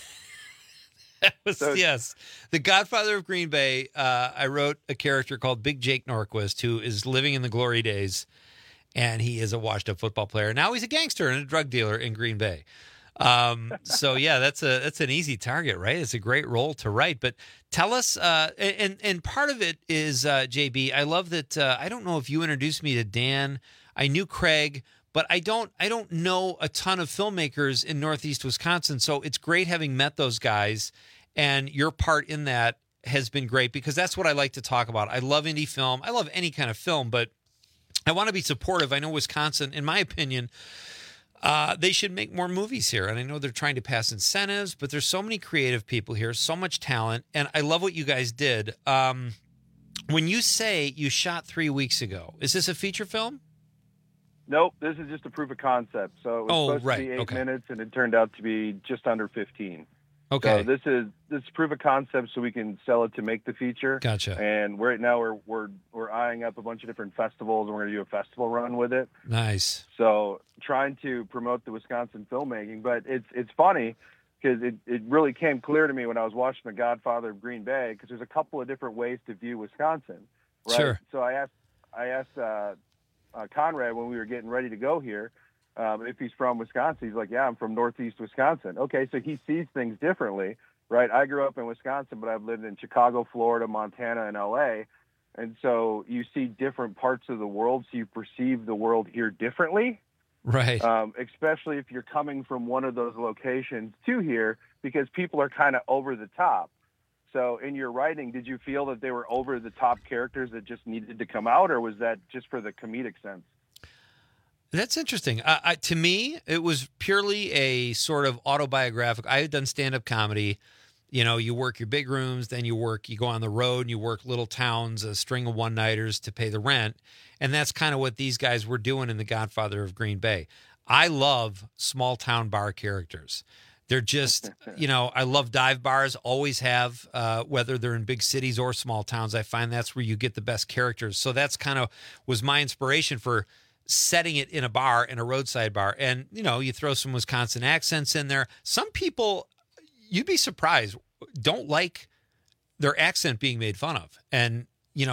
Yes. The Godfather of Green Bay, I wrote a character called Big Jake Norquist, who is living in the glory days, and he is a washed-up football player. Now he's a gangster and a drug dealer in Green Bay. So yeah, that's an easy target, right? It's a great role to write. But tell us, and part of it is JB. I love that. I don't know if you introduced me to Dan. I knew Craig, but I don't know a ton of filmmakers in Northeast Wisconsin. So it's great having met those guys, and your part in that has been great because that's what I like to talk about. I love indie film. I love any kind of film, but I want to be supportive. I know Wisconsin, in my opinion, they should make more movies here. And I know they're trying to pass incentives, but there's so many creative people here, so much talent. And I love what you guys did. When you say you shot 3 weeks ago, is this a feature film? Nope, this is just a proof of concept. So it was supposed to be 8 minutes, and it turned out to be just under 15. Okay. So this is proof of concept, so we can sell it to make the feature. Gotcha. And right now we're eyeing up a bunch of different festivals, and we're going to do a festival run with it. Nice. So trying to promote the Wisconsin filmmaking, but it's funny because it really came clear to me when I was watching The Godfather of Green Bay, because there's a couple of different ways to view Wisconsin. Right? Sure. So I asked Conrad when we were getting ready to go here, if he's from Wisconsin. He's like, yeah, I'm from Northeast Wisconsin. Okay, so he sees things differently, right? I grew up in Wisconsin, but I've lived in Chicago, Florida, Montana, and LA. And so you see different parts of the world, so you perceive the world here differently. Right. Especially if you're coming from one of those locations to here, because people are kind of over the top. So in your writing, did you feel that they were over the top characters that just needed to come out, or was that just for the comedic sense? That's interesting. To me, it was purely a sort of autobiographical. I had done stand-up comedy. You know, you work your big rooms, then you go on the road, and you work little towns, a string of one-nighters to pay the rent. And that's kind of what these guys were doing in The Godfather of Green Bay. I love small-town bar characters. They're just, I love dive bars, always have, whether they're in big cities or small towns. I find that's where you get the best characters. So that's kind of was my inspiration for setting it in a bar, in a roadside bar. And, you throw some Wisconsin accents in there. Some people, you'd be surprised, don't like their accent being made fun of. And,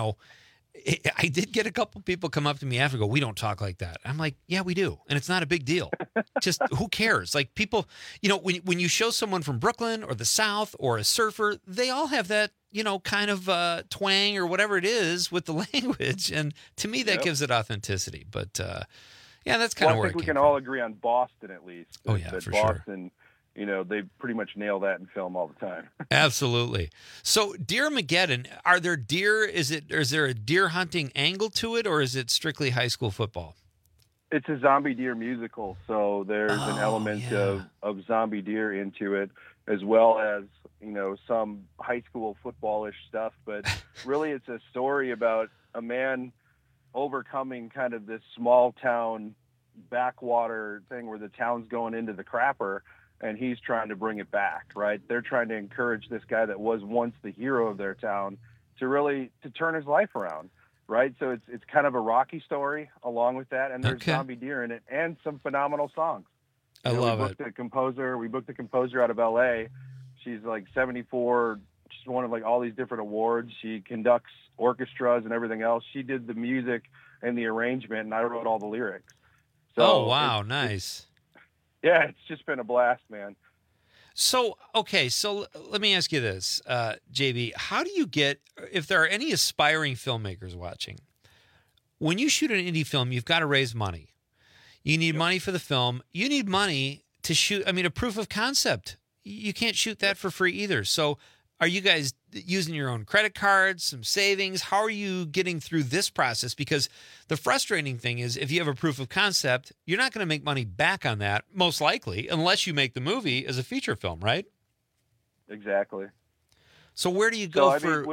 I did get a couple people come up to me after and go, we don't talk like that. I'm like, yeah, we do. And it's not a big deal. Just who cares? Like people, when you show someone from Brooklyn or the South or a surfer, they all have that, kind of twang or whatever it is with the language. And to me, that gives it authenticity. But yeah, that's kind of where I think we can all agree on Boston at least. Oh, yeah, for Boston, sure. They pretty much nail that in film all the time. Absolutely. So Deermageddon, are there deer? Is there a deer hunting angle to it, or is it strictly high school football? It's a zombie deer musical, so there's an element of zombie deer into it, as well as, some high school football-ish stuff. But really it's a story about a man overcoming kind of this small town backwater thing where the town's going into the crapper, and he's trying to bring it back, right? They're trying to encourage this guy that was once the hero of their town to turn his life around, right? So it's kind of a Rocky story along with that, and there's zombie deer in it and some phenomenal songs. I love it. We booked a composer out of L.A. She's like 74. She's won like all these different awards. She conducts orchestras and everything else. She did the music and the arrangement, and I wrote all the lyrics. So wow, nice. Yeah, it's just been a blast, man. So let me ask you this, JB, how do you get, if there are any aspiring filmmakers watching, when you shoot an indie film, you've got to raise money. You need money for the film. You need money to shoot, a proof of concept. You can't shoot that for free either. So are you guys using your own credit cards, some savings? How are you getting through this process? Because the frustrating thing is if you have a proof of concept, you're not going to make money back on that, most likely, unless you make the movie as a feature film, right? Exactly. So where do you go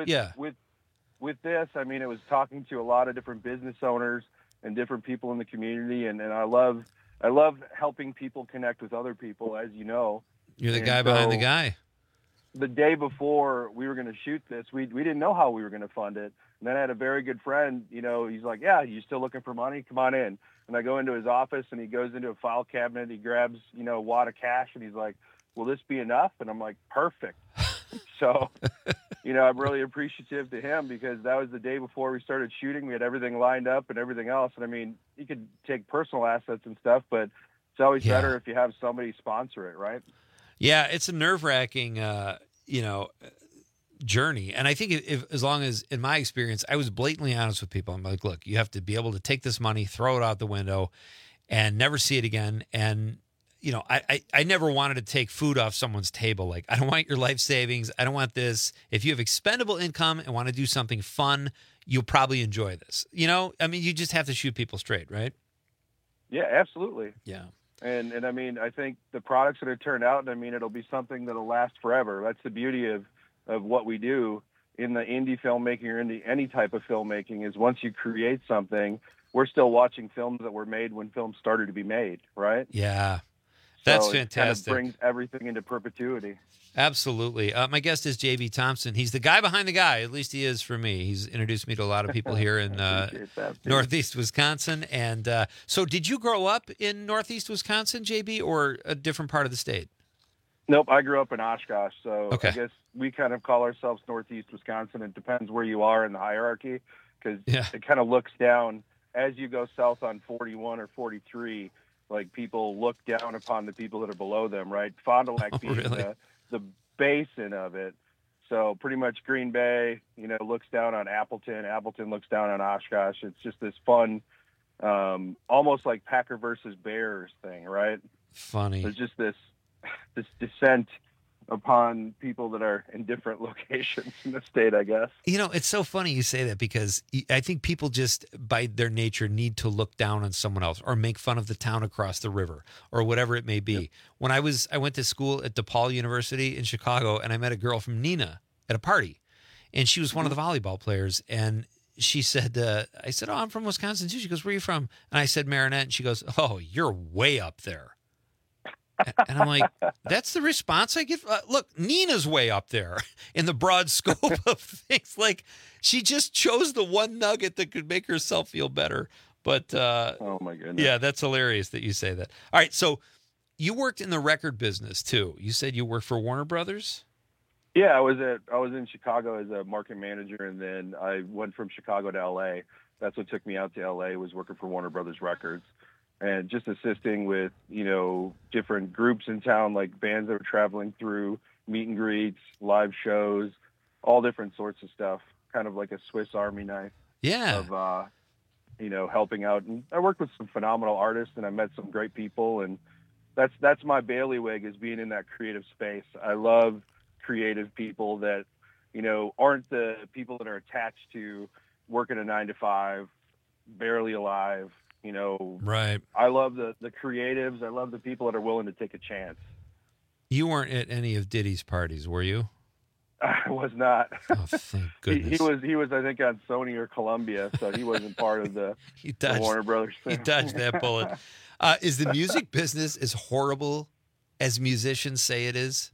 with this, it was talking to a lot of different business owners and different people in the community, and I love helping people connect with other people, as you know. You're the guy behind the guy. The day before we were going to shoot this, we didn't know how we were going to fund it. And then I had a very good friend, he's like, yeah, you still looking for money? Come on in. And I go into his office, and he goes into a file cabinet. He grabs, a wad of cash, and he's like, will this be enough? And I'm like, perfect. So, I'm really appreciative to him, because that was the day before we started shooting. We had everything lined up and everything else. And I mean, you could take personal assets and stuff, but it's always better if you have somebody sponsor it, right? Yeah, it's a nerve-wracking, journey. And I think as long as, in my experience, I was blatantly honest with people. I'm like, look, you have to be able to take this money, throw it out the window, and never see it again. And, I never wanted to take food off someone's table. Like, I don't want your life savings. I don't want this. If you have expendable income and want to do something fun, you'll probably enjoy this. I mean, you just have to shoot people straight, right? Yeah, absolutely. Yeah. And I mean, I think the products that are turned out, I mean, it'll be something that'll last forever. That's the beauty of what we do in the indie filmmaking or any type of filmmaking, is once you create something, we're still watching films that were made when films started to be made, right? Yeah. That's so fantastic. It kind of brings everything into perpetuity. Absolutely. My guest is J.B. Thompson. He's the guy behind the guy. At least he is for me. He's introduced me to a lot of people here in Northeast Wisconsin. And so did you grow up in Northeast Wisconsin, J.B., or a different part of the state? Nope, I grew up in Oshkosh, so okay. I guess we kind of call ourselves Northeast Wisconsin. It depends where you are in the hierarchy, because it kind of looks down as you go south on 41 or 43. Like, people look down upon the people that are below them, right? Fond du Lac being the basin of it. So pretty much Green Bay, looks down on Appleton. Appleton looks down on Oshkosh. It's just this fun, almost like Packer versus Bears thing, right? Funny. There's just this descent upon people that are in different locations in the state, I guess. It's so funny you say that, because I think people just, by their nature, need to look down on someone else or make fun of the town across the river or whatever it may be. Yep. When I went to school at DePaul University in Chicago, and I met a girl from Neenah at a party, and she was one of the volleyball players. And she said, I said, oh, I'm from Wisconsin too. She goes, where are you from? And I said, Marinette. And she goes, oh, you're way up there. And I'm like, that's the response I get. Look, Neenah's way up there in the broad scope of things. Like, she just chose the one nugget that could make herself feel better. But, oh my goodness. Yeah, that's hilarious that you say that. All right. So you worked in the record business too. You said you worked for Warner Brothers? Yeah, I was in Chicago as a market manager, and then I went from Chicago to LA. That's what took me out to LA, was working for Warner Brothers Records. And just assisting with, different groups in town, like bands that were traveling through, meet and greets, live shows, all different sorts of stuff, kind of like a Swiss Army knife. Yeah. Of, helping out. And I worked with some phenomenal artists, and I met some great people. And that's my bailiwick, is being in that creative space. I love creative people that, aren't the people that are attached to working a 9-to-5, barely alive. Right. I love the creatives. I love the people that are willing to take a chance. You weren't at any of Diddy's parties, were you? I was not. Oh, thank goodness. He was, I think, on Sony or Columbia, so he wasn't part of the Warner Brothers thing. He dodged that bullet. Is the music business as horrible as musicians say it is?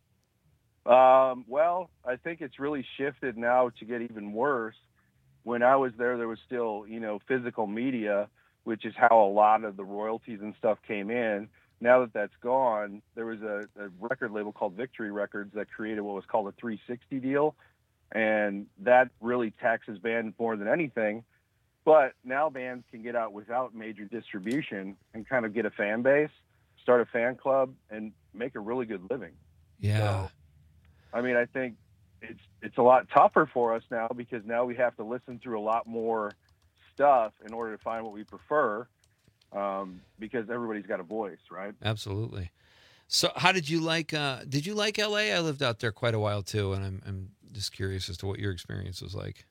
Well, I think it's really shifted now to get even worse. When I was there was still, physical media, which is how a lot of the royalties and stuff came in. Now that that's gone, there was a record label called Victory Records that created what was called a 360 deal, and that really taxes bands more than anything. But now bands can get out without major distribution and kind of get a fan base, start a fan club, and make a really good living. Yeah. So, I mean, I think it's a lot tougher for us now, because now we have to listen through a lot more stuff in order to find what we prefer, because everybody's got a voice, right? Absolutely. So how did you like LA? I lived out there quite a while too, and I'm just curious as to what your experience was like.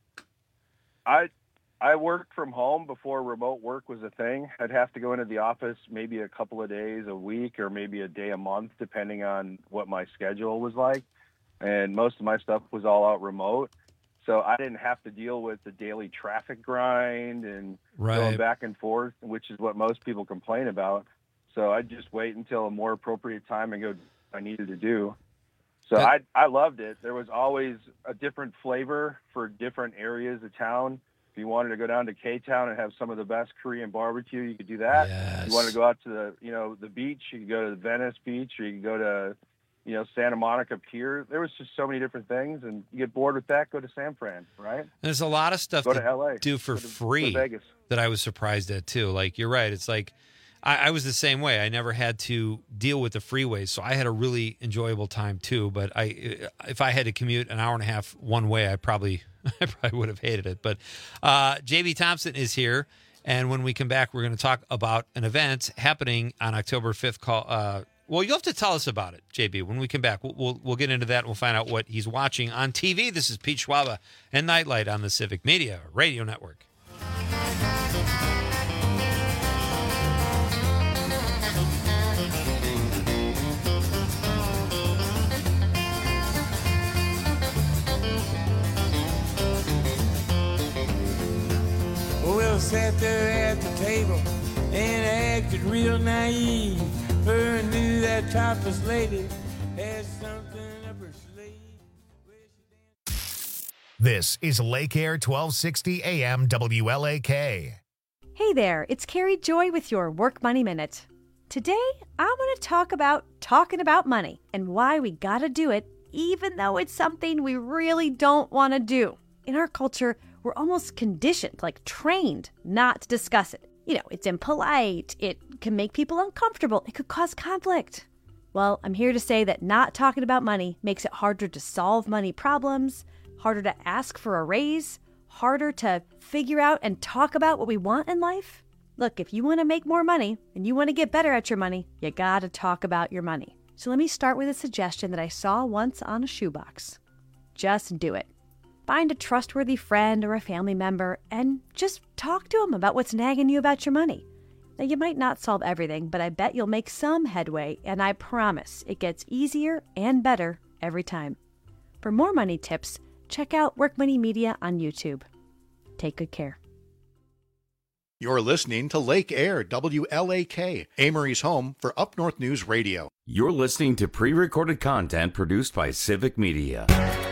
I worked from home before remote work was a thing. I'd have to go into the office maybe a couple of days a week, or maybe a day a month, depending on what my schedule was like. And most of my stuff was all out remote. So I didn't have to deal with the daily traffic grind and going back and forth, which is what most people complain about. So I'd just wait until a more appropriate time and go do what I needed to do. So I loved it. There was always a different flavor for different areas of town. If you wanted to go down to K-Town and have some of the best Korean barbecue, you could do that. Yes. If you wanted to go out to the beach, you could go to the Venice Beach, or you could go to Santa Monica Pier. There was just so many different things, and you get bored with that, go to San Fran, right? There's a lot of stuff go to LA, do for free go to Vegas. that I was surprised at too. Like, you're right. It's like I was the same way. I never had to deal with the freeways, so I had a really enjoyable time too. But if I had to commute an hour and a half one way, I probably would have hated it. But JB Thompson is here, and when we come back, we're going to talk about an event happening on October 5th. Well, you'll have to tell us about it, JB. When we come back, we'll get into that, and we'll find out what he's watching on TV. This is Pete Schwaba and Nightlight on the Civic Media Radio Network. Will sat there at the table and acted real naive. Her knew that topless lady had something up her sleeve. This is Lake Air 1260 AM WLAK. Hey there, it's Carrie Joy with your Work Money Minute. Today, I want to talk about talking about money and why we gotta do it even though it's something we really don't want to do. In our culture, we're almost conditioned, like trained, not to discuss it. It's impolite, it can make people uncomfortable, it could cause conflict. Well, I'm here to say that not talking about money makes it harder to solve money problems, harder to ask for a raise, harder to figure out and talk about what we want in life. Look, if you want to make more money and you want to get better at your money, you gotta talk about your money. So let me start with a suggestion that I saw once on a shoebox. Just do it. Find a trustworthy friend or a family member and just talk to them about what's nagging you about your money. Now, you might not solve everything, but I bet you'll make some headway, and I promise it gets easier and better every time. For more money tips, check out Work Money Media on YouTube. Take good care. You're listening to Lake Air WLAK, Amory's home for Up North News Radio. You're listening to pre-recorded content produced by Civic Media.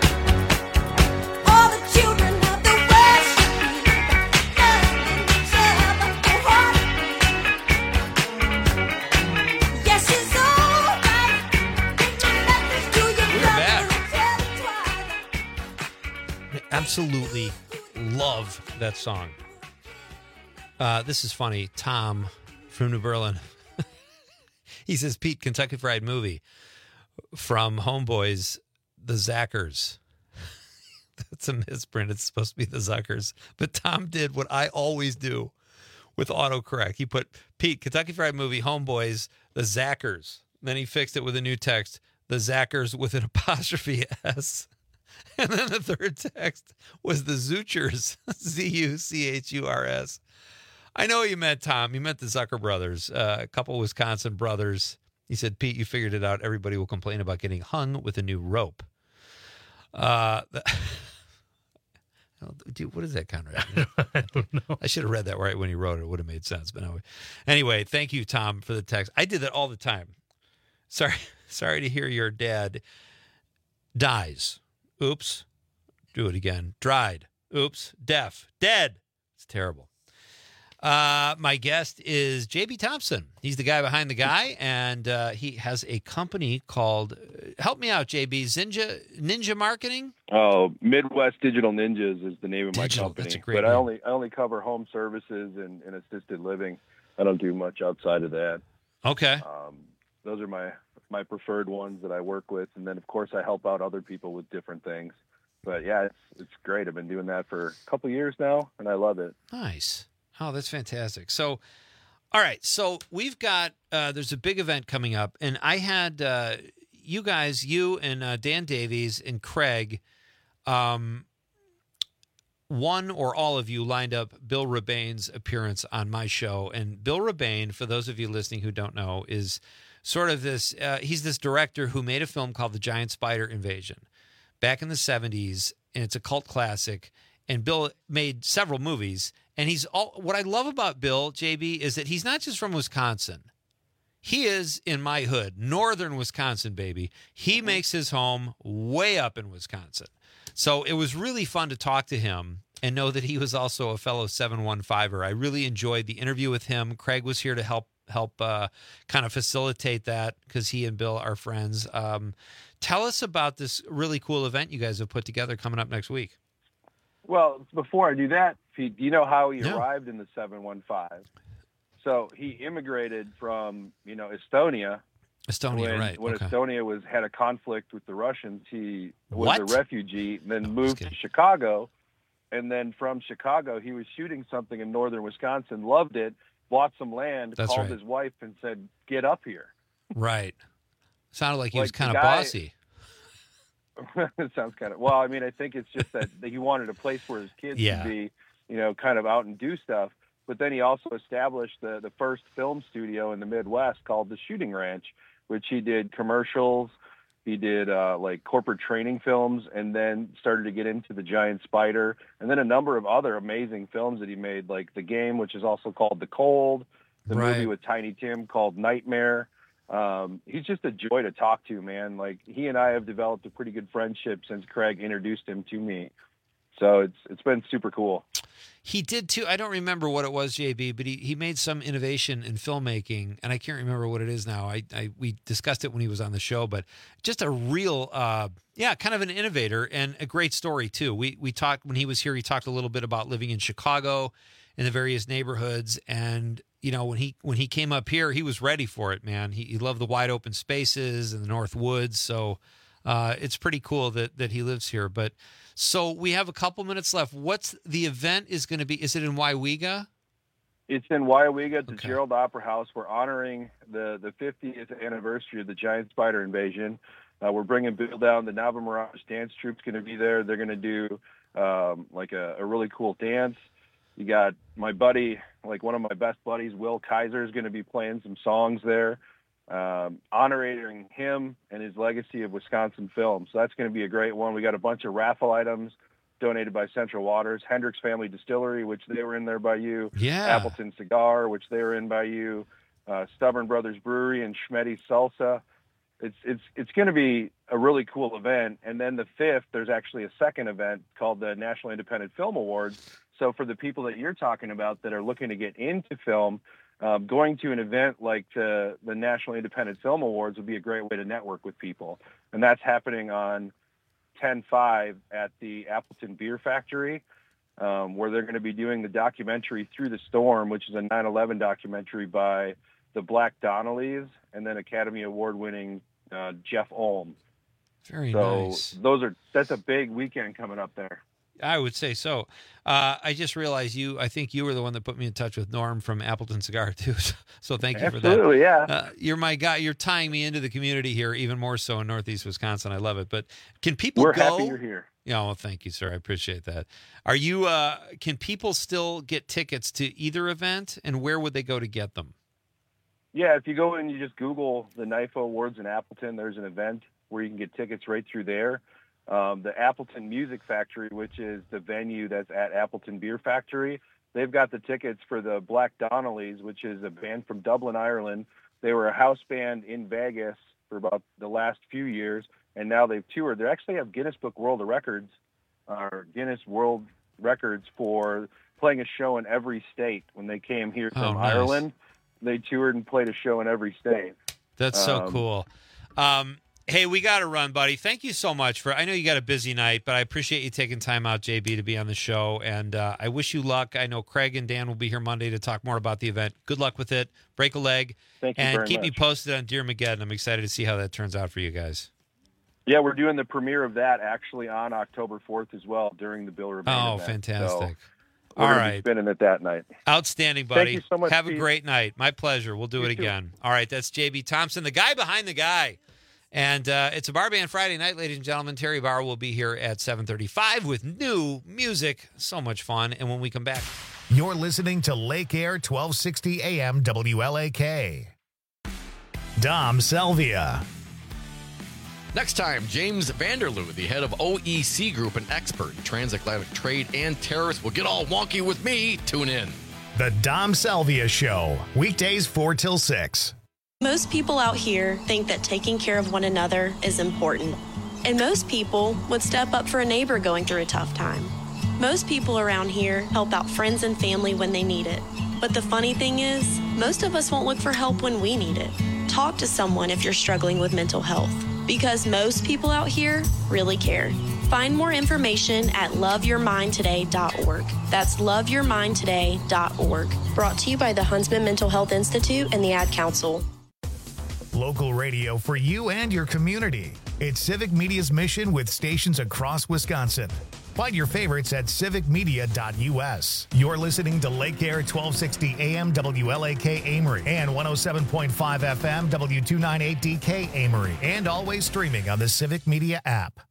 Absolutely love that song. This is funny. Tom from New Berlin. He says, Pete, Kentucky Fried Movie from Homeboys, the Zackers. That's a misprint. It's supposed to be the Zuckers. But Tom did what I always do with autocorrect. He put, Pete, Kentucky Fried Movie, Homeboys, the Zackers. Then he fixed it with a new text, the Zackers with an apostrophe S. And then the third text was the Zuchers, Zuchurs. I know what you meant, Tom. You meant the Zucker brothers, a couple of Wisconsin brothers. He said, Pete, you figured it out. Everybody will complain about getting hung with a new rope. Dude, what is that, Conrad? I don't know. I should have read that right when he wrote it. It would have made sense. But anyway, thank you, Tom, for the text. I did that all the time. Sorry to hear your dad dies. Oops. Do it again. Dried. Oops. Deaf. Dead. It's terrible. My guest is JB Thompson. He's the guy behind the guy, and he has a company called, help me out, JB, Ninja Marketing? Oh, Midwest Digital Ninjas is the name of my company. That's a great but name. I only cover home services and assisted living. I don't do much outside of that. Okay. Those are my preferred ones that I work with, and then of course I help out other people with different things. But yeah, it's great. I've been doing that for a couple of years now, and I love it. Nice. Oh, that's fantastic. So, all right. So we've got, there's a big event coming up, and I had you guys, you and Dan Davies and Craig, one or all of you lined up Bill Rebane's appearance on my show. And Bill Rebane, for those of you listening who don't know, is sort of this, he's this director who made a film called The Giant Spider Invasion back in the 70s, and it's a cult classic. And Bill made several movies. And what I love about Bill, JB, is that he's not just from Wisconsin. He is in my hood, northern Wisconsin, baby. He makes his home way up in Wisconsin. So it was really fun to talk to him and know that he was also a fellow 715er. I really enjoyed the interview with him. Craig was here to help kind of facilitate that because he and Bill are friends. Tell us about this really cool event you guys have put together coming up next week. Well, before I do that, Pete, do you know how he arrived in the 715? So he immigrated from, Estonia. When Estonia had a conflict with the Russians, he was a refugee, then moved to Chicago. And then from Chicago, he was shooting something in northern Wisconsin, loved it, bought some land, called his wife and said, get up here. Right. Sounded like he was kind of bossy. It sounds kind of, well, I mean, I think it's just that he wanted a place where his kids could be, kind of out and do stuff. But then he also established the first film studio in the Midwest called the Shooting Ranch, which he did commercials. He did like corporate training films, and then started to get into The Giant Spider, and then a number of other amazing films that he made, like The Game, which is also called The Cold, the movie with Tiny Tim called Nightmare. He's just a joy to talk to, man. Like, he and I have developed a pretty good friendship since Craig introduced him to me. So it's been super cool. He did too. I don't remember what it was, JB, but he made some innovation in filmmaking, and I can't remember what it is now. We discussed it when he was on the show, but just a real, kind of an innovator and a great story too. We talked when he was here. He talked a little bit about living in Chicago, in the various neighborhoods, and when he came up here, he was ready for it, man. He loved the wide open spaces and the North Woods, so it's pretty cool that he lives here. But so we have a couple minutes left. What's the event is going to be? Is it in Waiwega? It's in Waiwega at the Gerald Opera House. We're honoring the 50th anniversary of the Giant Spider invasion. We're bringing Bill down. The Nava Mirage dance troupe's going to be there. They're going to do like a really cool dance. You got my buddy, like one of my best buddies, Will Kaiser, is going to be playing some songs there, honoring him and his legacy of Wisconsin film. So that's going to be a great one. We got a bunch of raffle items donated by Central Waters, Hendricks Family Distillery, which they were in there by you, Appleton Cigar, which they were in by you, Stubborn Brothers Brewery, and Schmetty's Salsa. It's going to be a really cool event. And then the 5th, there's actually a second event called the National Independent Film Awards. So for the people that you're talking about that are looking to get into film, going to an event like the National Independent Film Awards would be a great way to network with people. And that's happening on 10/5 at the Appleton Beer Factory, where they're going to be doing the documentary Through the Storm, which is a 9/11 documentary by the Black Donnellys, and then Academy Award-winning Jeff Olm. Very nice. That's a big weekend coming up there. I would say so. I just realized I think you were the one that put me in touch with Norm from Appleton Cigar too. So thank you for that. Absolutely, yeah. You're my guy. You're tying me into the community here, even more so in Northeast Wisconsin. I love it. But can people We're go? Happy you're here. Yeah, well, thank you, sir. I appreciate that. Are you? Can people still get tickets to either event, and where would they go to get them? Yeah, if you go and you just Google the NIFA Awards in Appleton, there's an event where you can get tickets right through there. The Appleton Music Factory, which is the venue that's at Appleton Beer Factory, they've got the tickets for the Black Donnellys, which is a band from Dublin, Ireland. They were a house band in Vegas for about the last few years, and now they've toured. They actually have Guinness World Records for playing a show in every state. When they came here from Ireland, they toured and played a show in every state. That's so cool. Hey, we got to run, buddy. Thank you so much I know you got a busy night, but I appreciate you taking time out, JB, to be on the show. And I wish you luck. I know Craig and Dan will be here Monday to talk more about the event. Good luck with it. Break a leg. Thank you very much. And keep me posted on Dearmageddon. I'm excited to see how that turns out for you guys. Yeah, we're doing the premiere of that actually on October 4th as well during the Bill Remain event. Fantastic. So we're going to be spinning it that night. Outstanding, buddy. Thank you so much, Have Pete. a great night. My pleasure. We'll do it again. All right, that's JB Thompson, the guy behind the guy. And it's a Bar Band Friday night, ladies and gentlemen. Terry Bauer will be here at 7:35 with new music. So much fun. And when we come back, you're listening to Lake Air 1260 AM WLAK. Dom Selvia. Next time, James Vanderloo, the head of OEC Group and expert in transatlantic trade and tariffs, will get all wonky with me. Tune in. The Dom Selvia Show, weekdays 4 till 6. Most people out here think that taking care of one another is important. And most people would step up for a neighbor going through a tough time. Most people around here help out friends and family when they need it. But the funny thing is, most of us won't look for help when we need it. Talk to someone if you're struggling with mental health, because most people out here really care. Find more information at loveyourmindtoday.org. That's loveyourmindtoday.org. Brought to you by the Huntsman Mental Health Institute and the Ad Council. Local radio for you and your community. It's Civic Media's mission with stations across Wisconsin. Find your favorites at civicmedia.us. You're listening to Lake Air 1260 AM WLAK Amory and 107.5 FM W298DK Amory, and always streaming on the Civic Media app.